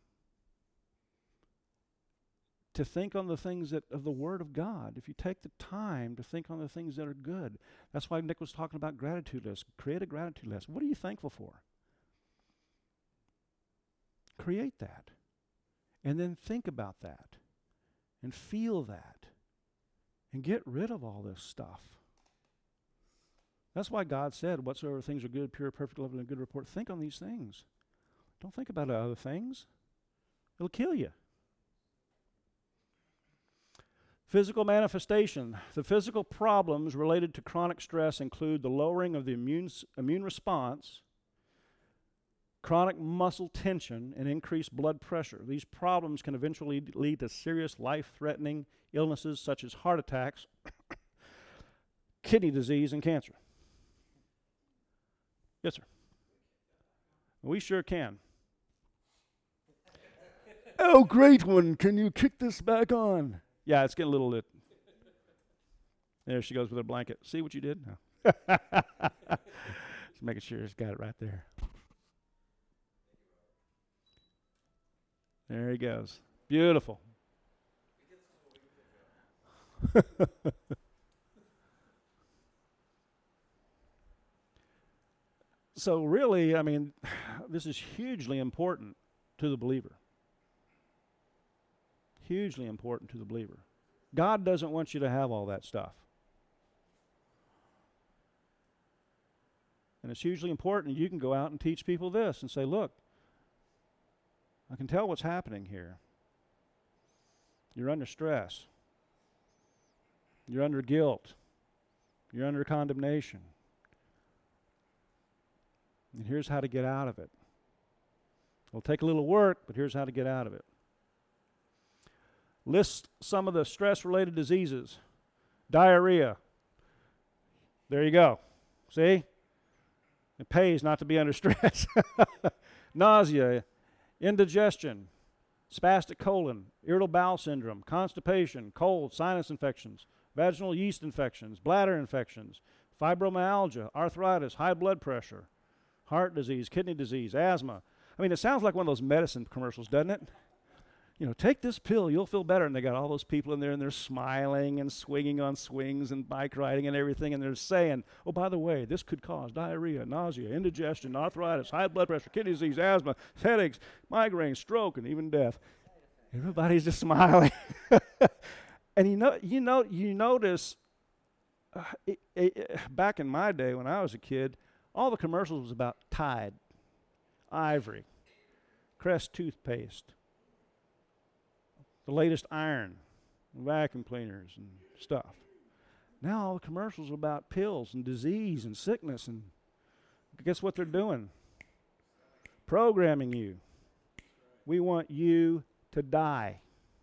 to think on the things that of the Word of God, if you take the time to think on the things that are good, that's why Nick was talking about gratitude list. Create a gratitude list. What are you thankful for? Create that. And then think about that. And feel that. And get rid of all this stuff. That's why God said, whatsoever things are good, pure, perfect, lovely, and good report, think on these things. Don't think about other things. It'll kill you. Physical manifestation. The physical problems related to chronic stress include the lowering of the immune, immune response, chronic muscle tension, and increased blood pressure. These problems can eventually lead to serious life-threatening illnesses such as heart attacks, kidney disease, and cancer. Yes, sir. We sure can. Oh, great one. Can you kick this back on? Yeah, it's getting a little lit. There she goes with her blanket. See what you did? No. Just making sure it's got it right there. There he goes. Beautiful. So really, I mean, this is hugely important to the believer. Hugely important to the believer. God doesn't want you to have all that stuff. And it's hugely important you can go out and teach people this and say, look, I can tell what's happening here. You're under stress. You're under guilt. You're under condemnation. And here's how to get out of it. It'll take a little work, but here's how to get out of it. List some of the stress-related diseases. Diarrhea. There you go. See? It pays not to be under stress. Nausea, indigestion, spastic colon, irritable bowel syndrome, constipation, cold, sinus infections, vaginal yeast infections, bladder infections, fibromyalgia, arthritis, high blood pressure, heart disease, kidney disease, asthma. I mean, it sounds like one of those medicine commercials, doesn't it? You know, take this pill, you'll feel better. And they got all those people in there, and they're smiling and swinging on swings and bike riding and everything, and they're saying, oh, by the way, this could cause diarrhea, nausea, indigestion, arthritis, high blood pressure, kidney disease, asthma, headaches, migraines, stroke, and even death. Everybody's just smiling. And you know, you know, you notice, uh, it, it, back in my day when I was a kid, all the commercials was about Tide, Ivory, Crest toothpaste, the latest iron, vacuum cleaners and stuff. Now all the commercials are about pills and disease and sickness, and guess what they're doing? Programming you. We want you to die.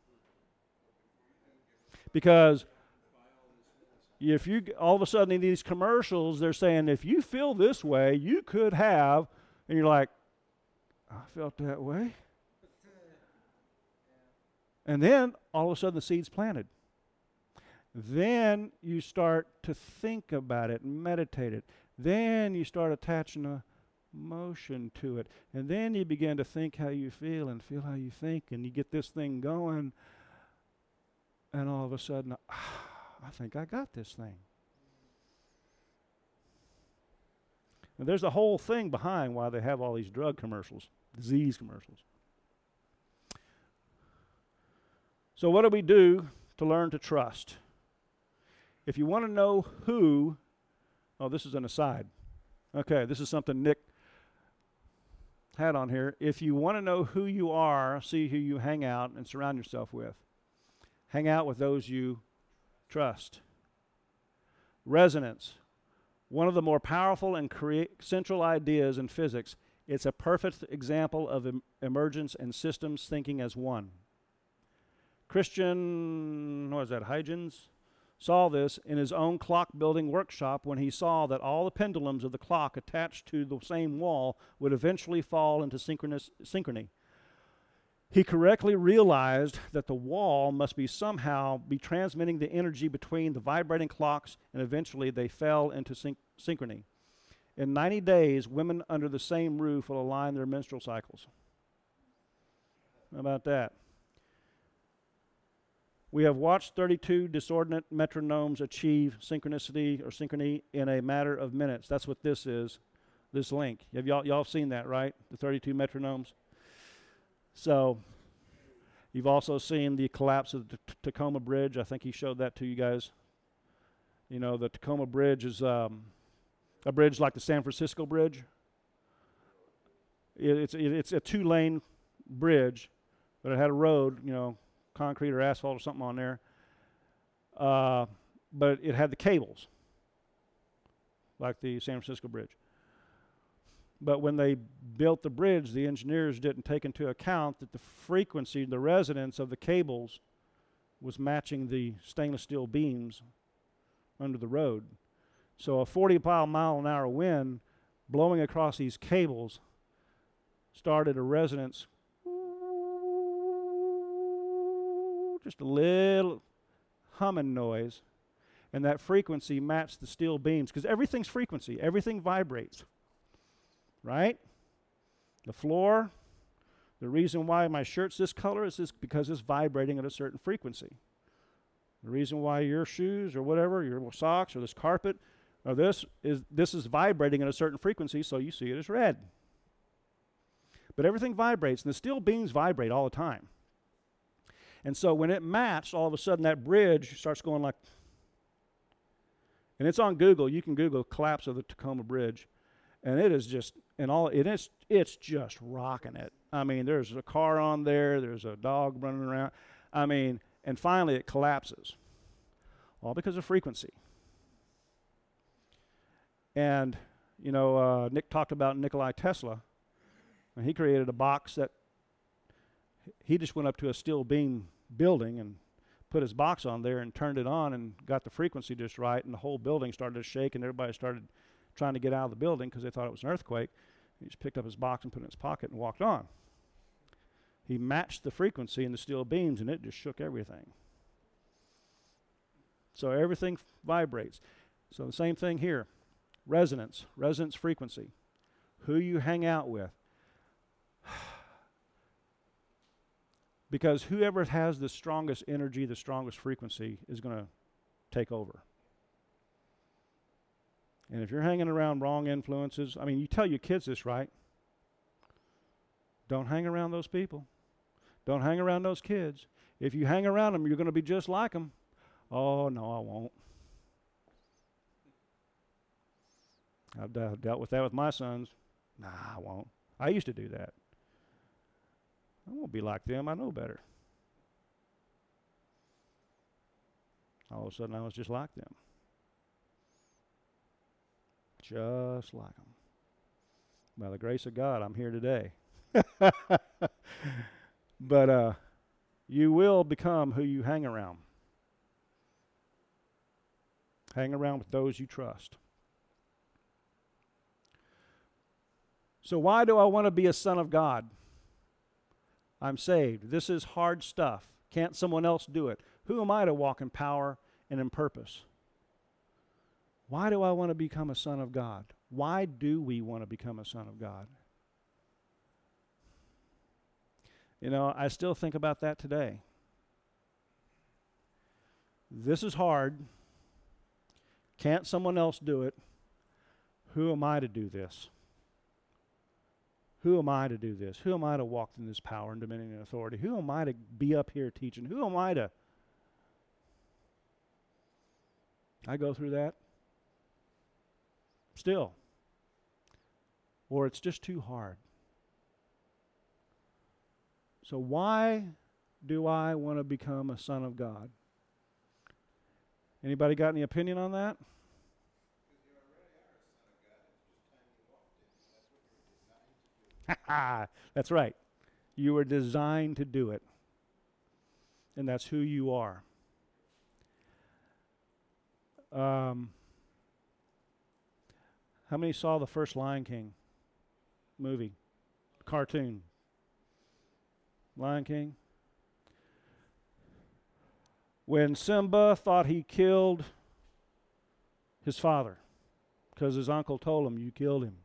Because if you, all of a sudden in these commercials, they're saying, if you feel this way, you could have, and you're like, I felt that way. And then, all of a sudden, the seed's planted. Then you start to think about it and meditate it. Then you start attaching a motion to it. And then you begin to think how you feel and feel how you think, and you get this thing going. And all of a sudden, ah, I think I got this thing. And there's a whole thing behind why they have all these drug commercials, disease commercials. So what do we do to learn to trust? If you want to know who, oh, this is an aside. Okay, this is something Nick had on here. If you want to know who you are, see who you hang out and surround yourself with. Hang out with those you trust. Resonance. One of the more powerful and crea- central ideas in physics. It's a perfect example of em- emergence and systems thinking as one. Christian, what is that, Huygens, saw this in his own clock-building workshop when he saw that all the pendulums of the clock attached to the same wall would eventually fall into synchronous synchrony. He correctly realized that the wall must be somehow be transmitting the energy between the vibrating clocks, and eventually they fell into syn- synchrony. In ninety days, women under the same roof will align their menstrual cycles. How about that? We have watched thirty-two disordinate metronomes achieve synchronicity or synchrony in a matter of minutes. That's what this is, this link. Have y'all, y'all seen that, right? The thirty-two metronomes? So, you've also seen the collapse of the T- Tacoma Bridge. I think he showed that to you guys. You know, the Tacoma Bridge is um, a bridge like the San Francisco Bridge. It, it's, it, it's a two-lane bridge, but it had a road, you know, concrete or asphalt or something on there. Uh, but it had the cables, like the San Francisco Bridge. But when they built the bridge, the engineers didn't take into account that the frequency, the resonance of the cables was matching the stainless steel beams under the road. So a forty mile an hour wind blowing across these cables started a resonance, just a little humming noise, and that frequency matched the steel beams, because everything's frequency, everything vibrates. Right? The floor, the reason why my shirt's this color is this because it's vibrating at a certain frequency. The reason why your shoes or whatever, your socks or this carpet or this is this is vibrating at a certain frequency, so you see it as red. But everything vibrates, and the steel beams vibrate all the time. And so when it matched, all of a sudden that bridge starts going like, and it's on Google. You can Google collapse of the Tacoma Bridge. And it is just, and all, it is, it's just rocking it. I mean, there's a car on there, there's a dog running around. I mean, and finally it collapses. All because of frequency. And, you know, uh, Nick talked about Nikola Tesla. And he created a box that he just went up to a steel beam building and put his box on there and turned it on and got the frequency just right, and the whole building started to shake, and everybody started trying to get out of the building because they thought it was an earthquake. He just picked up his box and put it in his pocket and walked on. He matched the frequency in the steel beams, and it just shook everything. So everything f- vibrates. So the same thing here. Resonance, resonance frequency. Who you hang out with. Because whoever has the strongest energy, the strongest frequency is going to take over. And if you're hanging around wrong influences, I mean, you tell your kids this, right? Don't hang around those people. Don't hang around those kids. If you hang around them, you're going to be just like them. Oh, no, I won't. I've de- dealt with that with my sons. Nah, I won't. I used to do that. I won't be like them. I know better. All of a sudden, I was just like them. Just like them. By the grace of God, I'm here today. But uh, you will become who you hang around. Hang around with those you trust. So why do I want to be a son of God? I'm saved. This is hard stuff. Can't someone else do it? Who am I to walk in power and in purpose? Why do I want to become a son of God? Why do we want to become a son of God? You know, I still think about that today. This is hard. Can't someone else do it? Who am I to do this? Who am I to do this? Who am I to walk in this power and dominion and authority? Who am I to be up here teaching? Who am I to? I go through that still. Or it's just too hard. So why do I want to become a son of God? Anybody got any opinion on that? That's right. You were designed to do it. And that's who you are. Um, how many saw the first Lion King movie? Cartoon. Lion King. When Simba thought he killed his father because his uncle told him, you killed him.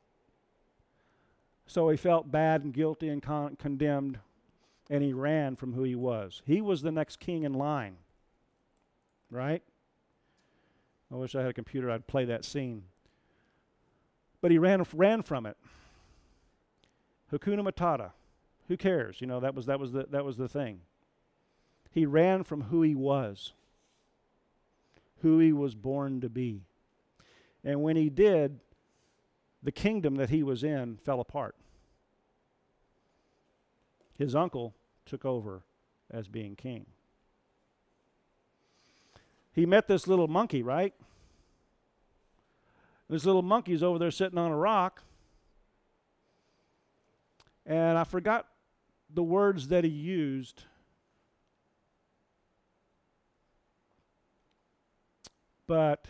So he felt bad and guilty and con- condemned, and he ran from who he was. He was the next king in line, right? I wish I had a computer, I'd play that scene. But he ran ran from it. Hakuna Matata. Who cares? You know, that was that was the that was the thing. He ran from who he was, who he was born to be. And when he did, the kingdom that he was in fell apart. His uncle took over as being king. He met this little monkey, right? This little monkey's over there sitting on a rock. And I forgot the words that he used. But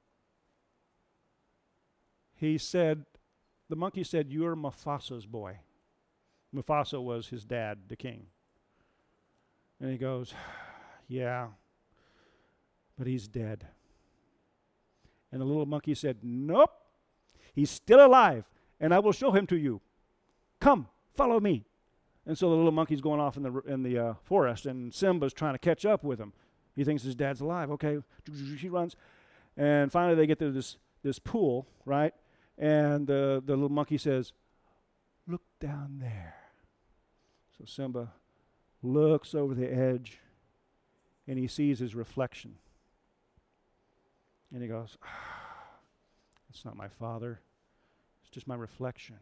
he said, the monkey said, you're Mufasa's boy. Mufasa was his dad, the king. And he goes, yeah, but he's dead. And the little monkey said, nope, he's still alive, and I will show him to you. Come, follow me. And so the little monkey's going off in the in the uh, forest, and Simba's trying to catch up with him. He thinks his dad's alive. Okay, he runs. And finally they get to this, this pool, right? And the, the little monkey says, look down there. So Simba looks over the edge, and he sees his reflection. And he goes, ah, it's not my father. just my reflection.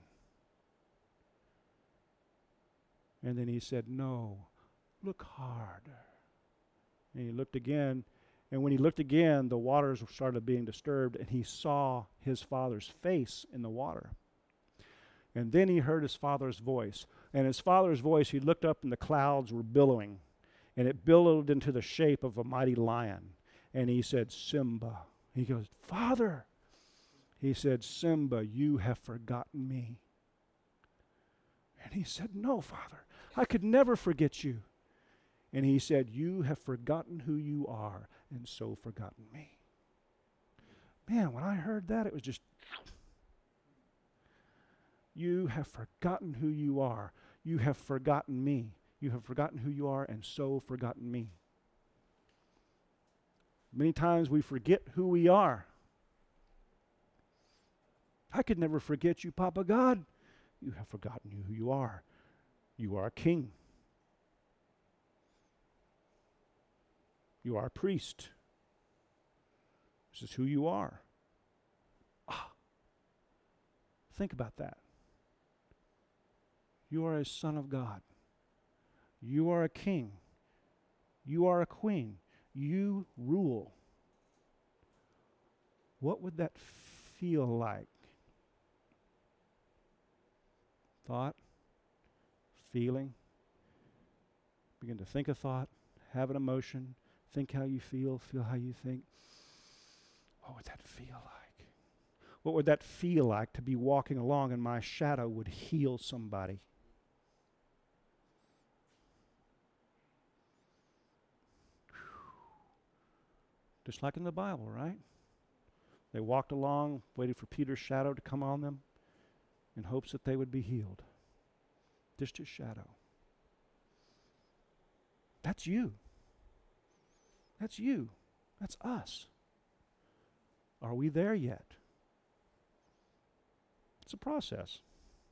And then he said, no, look hard. And he looked again, and when he looked again, the waters started being disturbed, and he saw his father's face in the water. And then he heard his father's voice. And his father's voice, he looked up, and the clouds were billowing, and it billowed into the shape of a mighty lion. And he said, Simba. He goes, Father. He said, Simba, you have forgotten me. And he said, no, Father, I could never forget you. And he said, you have forgotten who you are, and so forgotten me. Man, when I heard that, it was just, you have forgotten who you are. You have forgotten me. You have forgotten who you are, and so forgotten me. Many times we forget who we are. I could never forget you, Papa God. You have forgotten who you are. You are a king. You are a priest. This is who you are. Ah. Think about that. You are a son of God. You are a king. You are a queen. You rule. What would that feel like? Thought, feeling. Begin to think a thought, have an emotion, think how you feel, feel how you think. What would that feel like? What would that feel like to be walking along and my shadow would heal somebody? Just like in the Bible, right? They walked along, waiting for Peter's shadow to come on them in hopes that they would be healed. Just his shadow. That's you. That's you. That's us. Are we there yet? It's a process.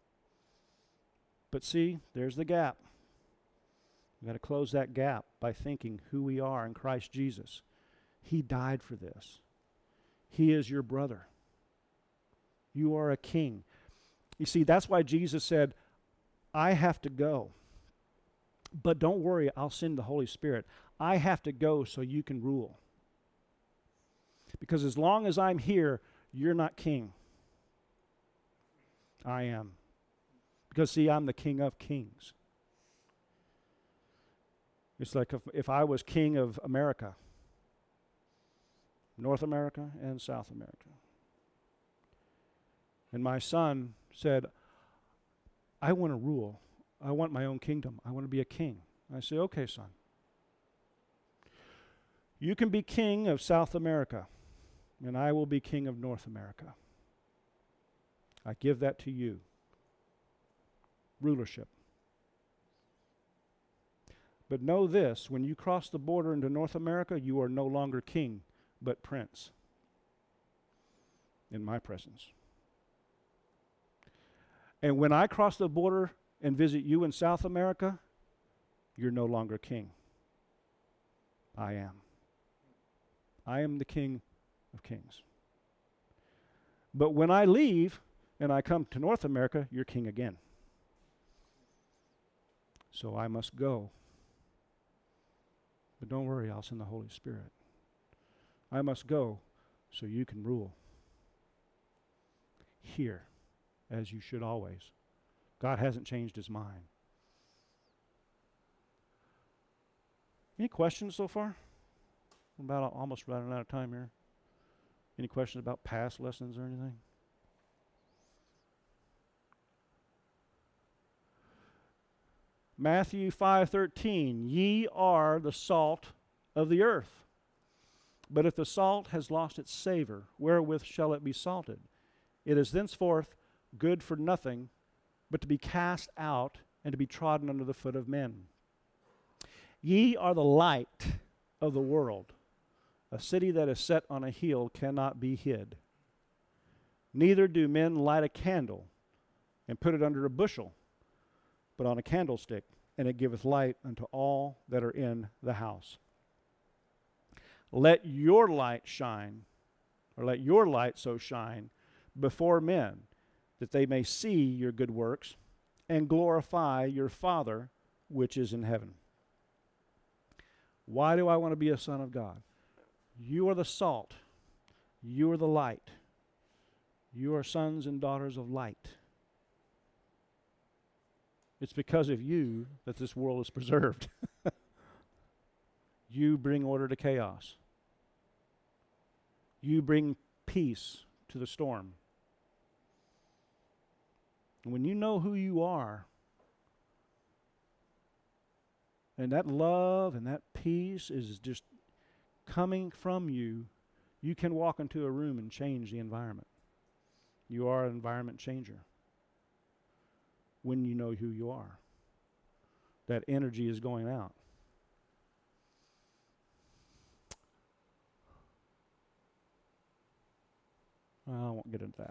But see, there's the gap. We've got to close that gap by thinking who we are in Christ Jesus. He died for this. He is your brother. You are a king. You see, that's why Jesus said, I have to go. But don't worry, I'll send the Holy Spirit. I have to go so you can rule. Because as long as I'm here, you're not king. I am. Because, see, I'm the King of Kings. It's like if, if I was king of America, North America and South America. And my son said, I want to rule. I want my own kingdom. I want to be a king. I say, okay, son. You can be king of South America, and I will be king of North America. I give that to you. Rulership. But know this, when you cross the border into North America, you are no longer king, but prince in my presence. And when I cross the border and visit you in South America, you're no longer king. I am. I am the King of Kings. But when I leave and I come to North America, you're king again. So I must go. But don't worry, I'll send the Holy Spirit. I must go so you can rule. Here, as you should always. God hasn't changed his mind. Any questions so far? I'm about almost running out of time here. Any questions about past lessons or anything? Matthew five thirteen, ye are the salt of the earth. But if the salt has lost its savor, wherewith shall it be salted? It is thenceforth good for nothing, but to be cast out and to be trodden under the foot of men. Ye are the light of the world. A city that is set on a hill cannot be hid. Neither do men light a candle and put it under a bushel, but on a candlestick, and it giveth light unto all that are in the house. Let your light shine, or let your light so shine before men, that they may see your good works and glorify your Father which is in heaven. Why do I want to be a son of God? You are the salt. You are the light. You are sons and daughters of light. It's because of you that this world is preserved. You bring order to chaos. You bring peace to the storm. And when you know who you are, and that love and that peace is just coming from you, you can walk into a room and change the environment. You are an environment changer when you know who you are. That energy is going out. I won't get into that.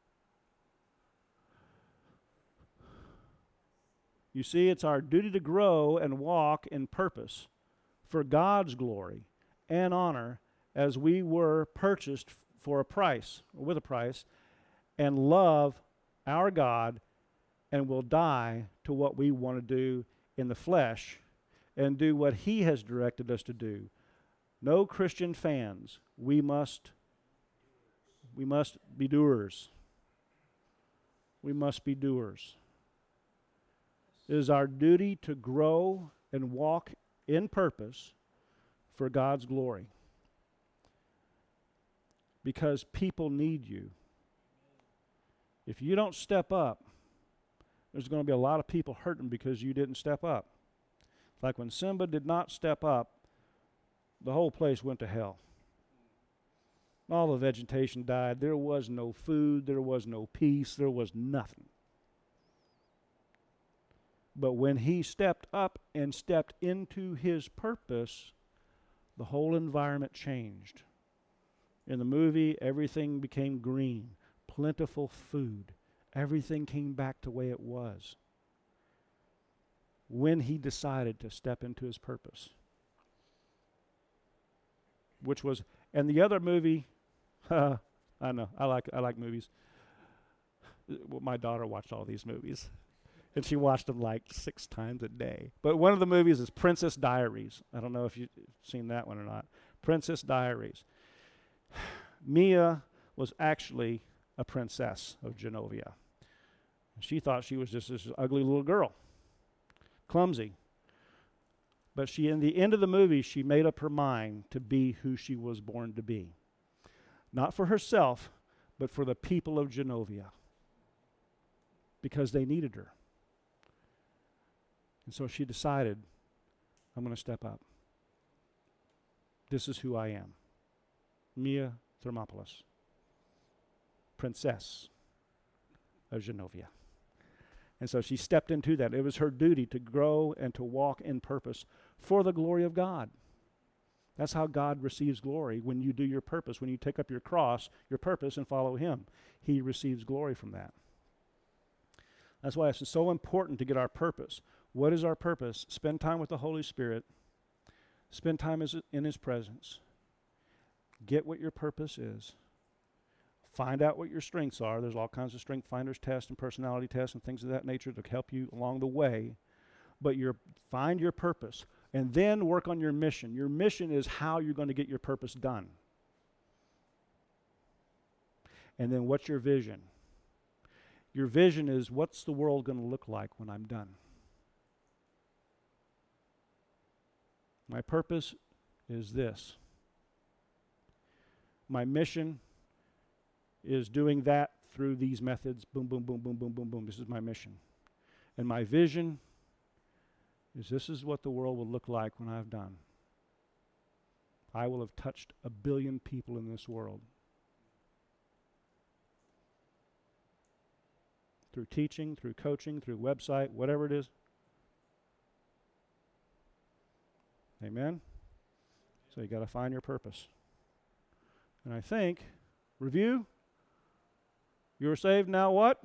You see, it's our duty to grow and walk in purpose for God's glory and honor as we were purchased f- for a price, or with a price, and love our God and will die to what we want to do in the flesh and do what He has directed us to do. No Christian fans. We must, we must be doers. We must be doers. It is our duty to grow and walk in purpose for God's glory. Because people need you. If you don't step up, there's going to be a lot of people hurting because you didn't step up. Like when Simba did not step up, the whole place went to hell. All the vegetation died. There was no food. There was no peace. There was nothing. But when he stepped up and stepped into his purpose, the whole environment changed. In the movie, everything became green, plentiful food. Everything came back to the way it was when he decided to step into his purpose. Which was, and the other movie, uh, I know, I like I like movies. Well, my daughter watched all these movies. And she watched them like six times a day. But one of the movies is Princess Diaries. I don't know if you've seen that one or not. Princess Diaries. Mia was actually a princess of Genovia. She thought she was just this ugly little girl, clumsy. But she, in the end of the movie, she made up her mind to be who she was born to be. Not for herself, but for the people of Genovia. Because they needed her. And so she decided, I'm going to step up. This is who I am. Mia Thermopolis, princess of Genovia. And so she stepped into that. It was her duty to grow and to walk in purpose for the glory of God. That's how God receives glory, when you do your purpose, when you take up your cross, your purpose, and follow Him. He receives glory from that. That's why it's so important to get our purpose. What is our purpose? Spend time with the Holy Spirit. Spend time in His presence. Get what your purpose is. Find out what your strengths are. There's all kinds of strength finders tests and personality tests and things of that nature to help you along the way. But your, find your purpose and then work on your mission. Your mission is how you're going to get your purpose done. And then what's your vision? Your vision is, what's the world going to look like when I'm done? My purpose is this. My mission is doing that through these methods. Boom, boom, boom, boom, boom, boom, boom. This is my mission. And my vision is, this is what the world will look like when I've done. I will have touched a billion people in this world. Through teaching, through coaching, through website, whatever it is. Amen? So you got to find your purpose. And I think, review, you were saved, now what?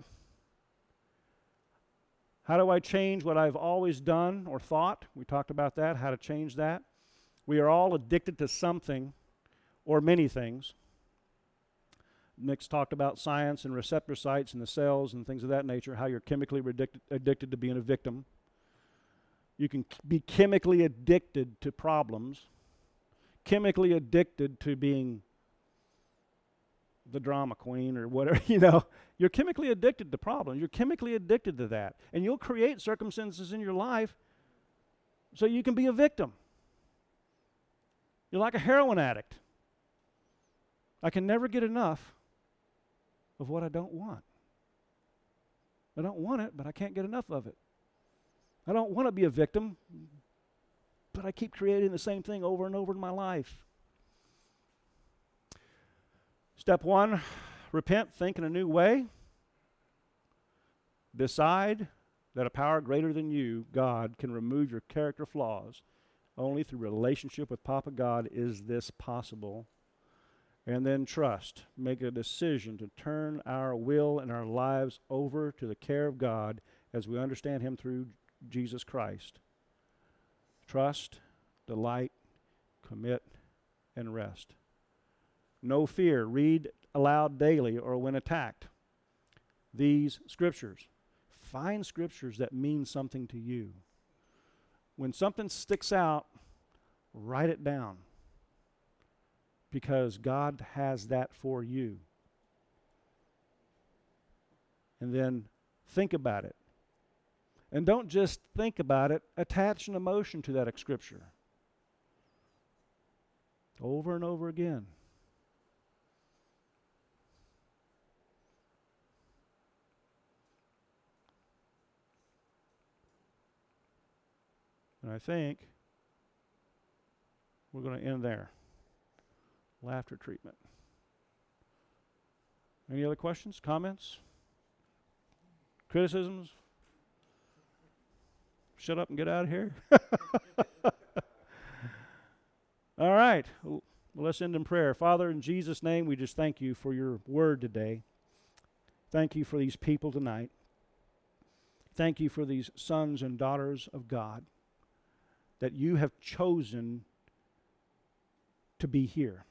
How do I change what I've always done or thought? We talked about that, how to change that. We are all addicted to something or many things. Nick's talked about science and receptor sites in the cells and things of that nature, how you're chemically addicted, addicted to being a victim. You can k- be chemically addicted to problems, chemically addicted to being the drama queen or whatever, you know. You're chemically addicted to problems. You're chemically addicted to that. And you'll create circumstances in your life so you can be a victim. You're like a heroin addict. I can never get enough of what I don't want. I don't want it, but I can't get enough of it. I don't want to be a victim, but I keep creating the same thing over and over in my life. Step one, repent, think in a new way. Decide that a power greater than you, God, can remove your character flaws. Only through relationship with Papa God is this possible. And then trust. Make a decision to turn our will and our lives over to the care of God as we understand Him through Jesus Christ. Trust, delight, commit, and rest. No fear. Read aloud daily or when attacked these scriptures. Find scriptures that mean something to you. When something sticks out, write it down, because God has that for you. And then think about it. And don't just think about it, attach an emotion to that scripture. Over and over again. And I think we're going to end there. Laughter treatment. Any other questions, comments, criticisms? Shut up and get out of here. All right. Well, let's end in prayer. Father, in Jesus' name, we just thank you for your word today. Thank you for these people tonight. Thank you for these sons and daughters of God that you have chosen to be here.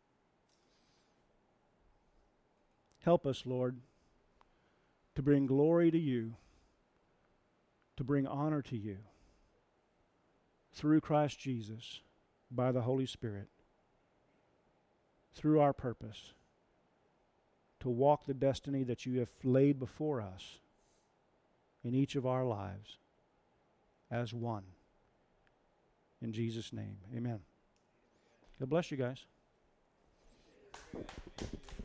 Help us, Lord, to bring glory to you, to bring honor to you through Christ Jesus, by the Holy Spirit, through our purpose, to walk the destiny that you have laid before us in each of our lives as one. In Jesus' name, amen. God bless you guys.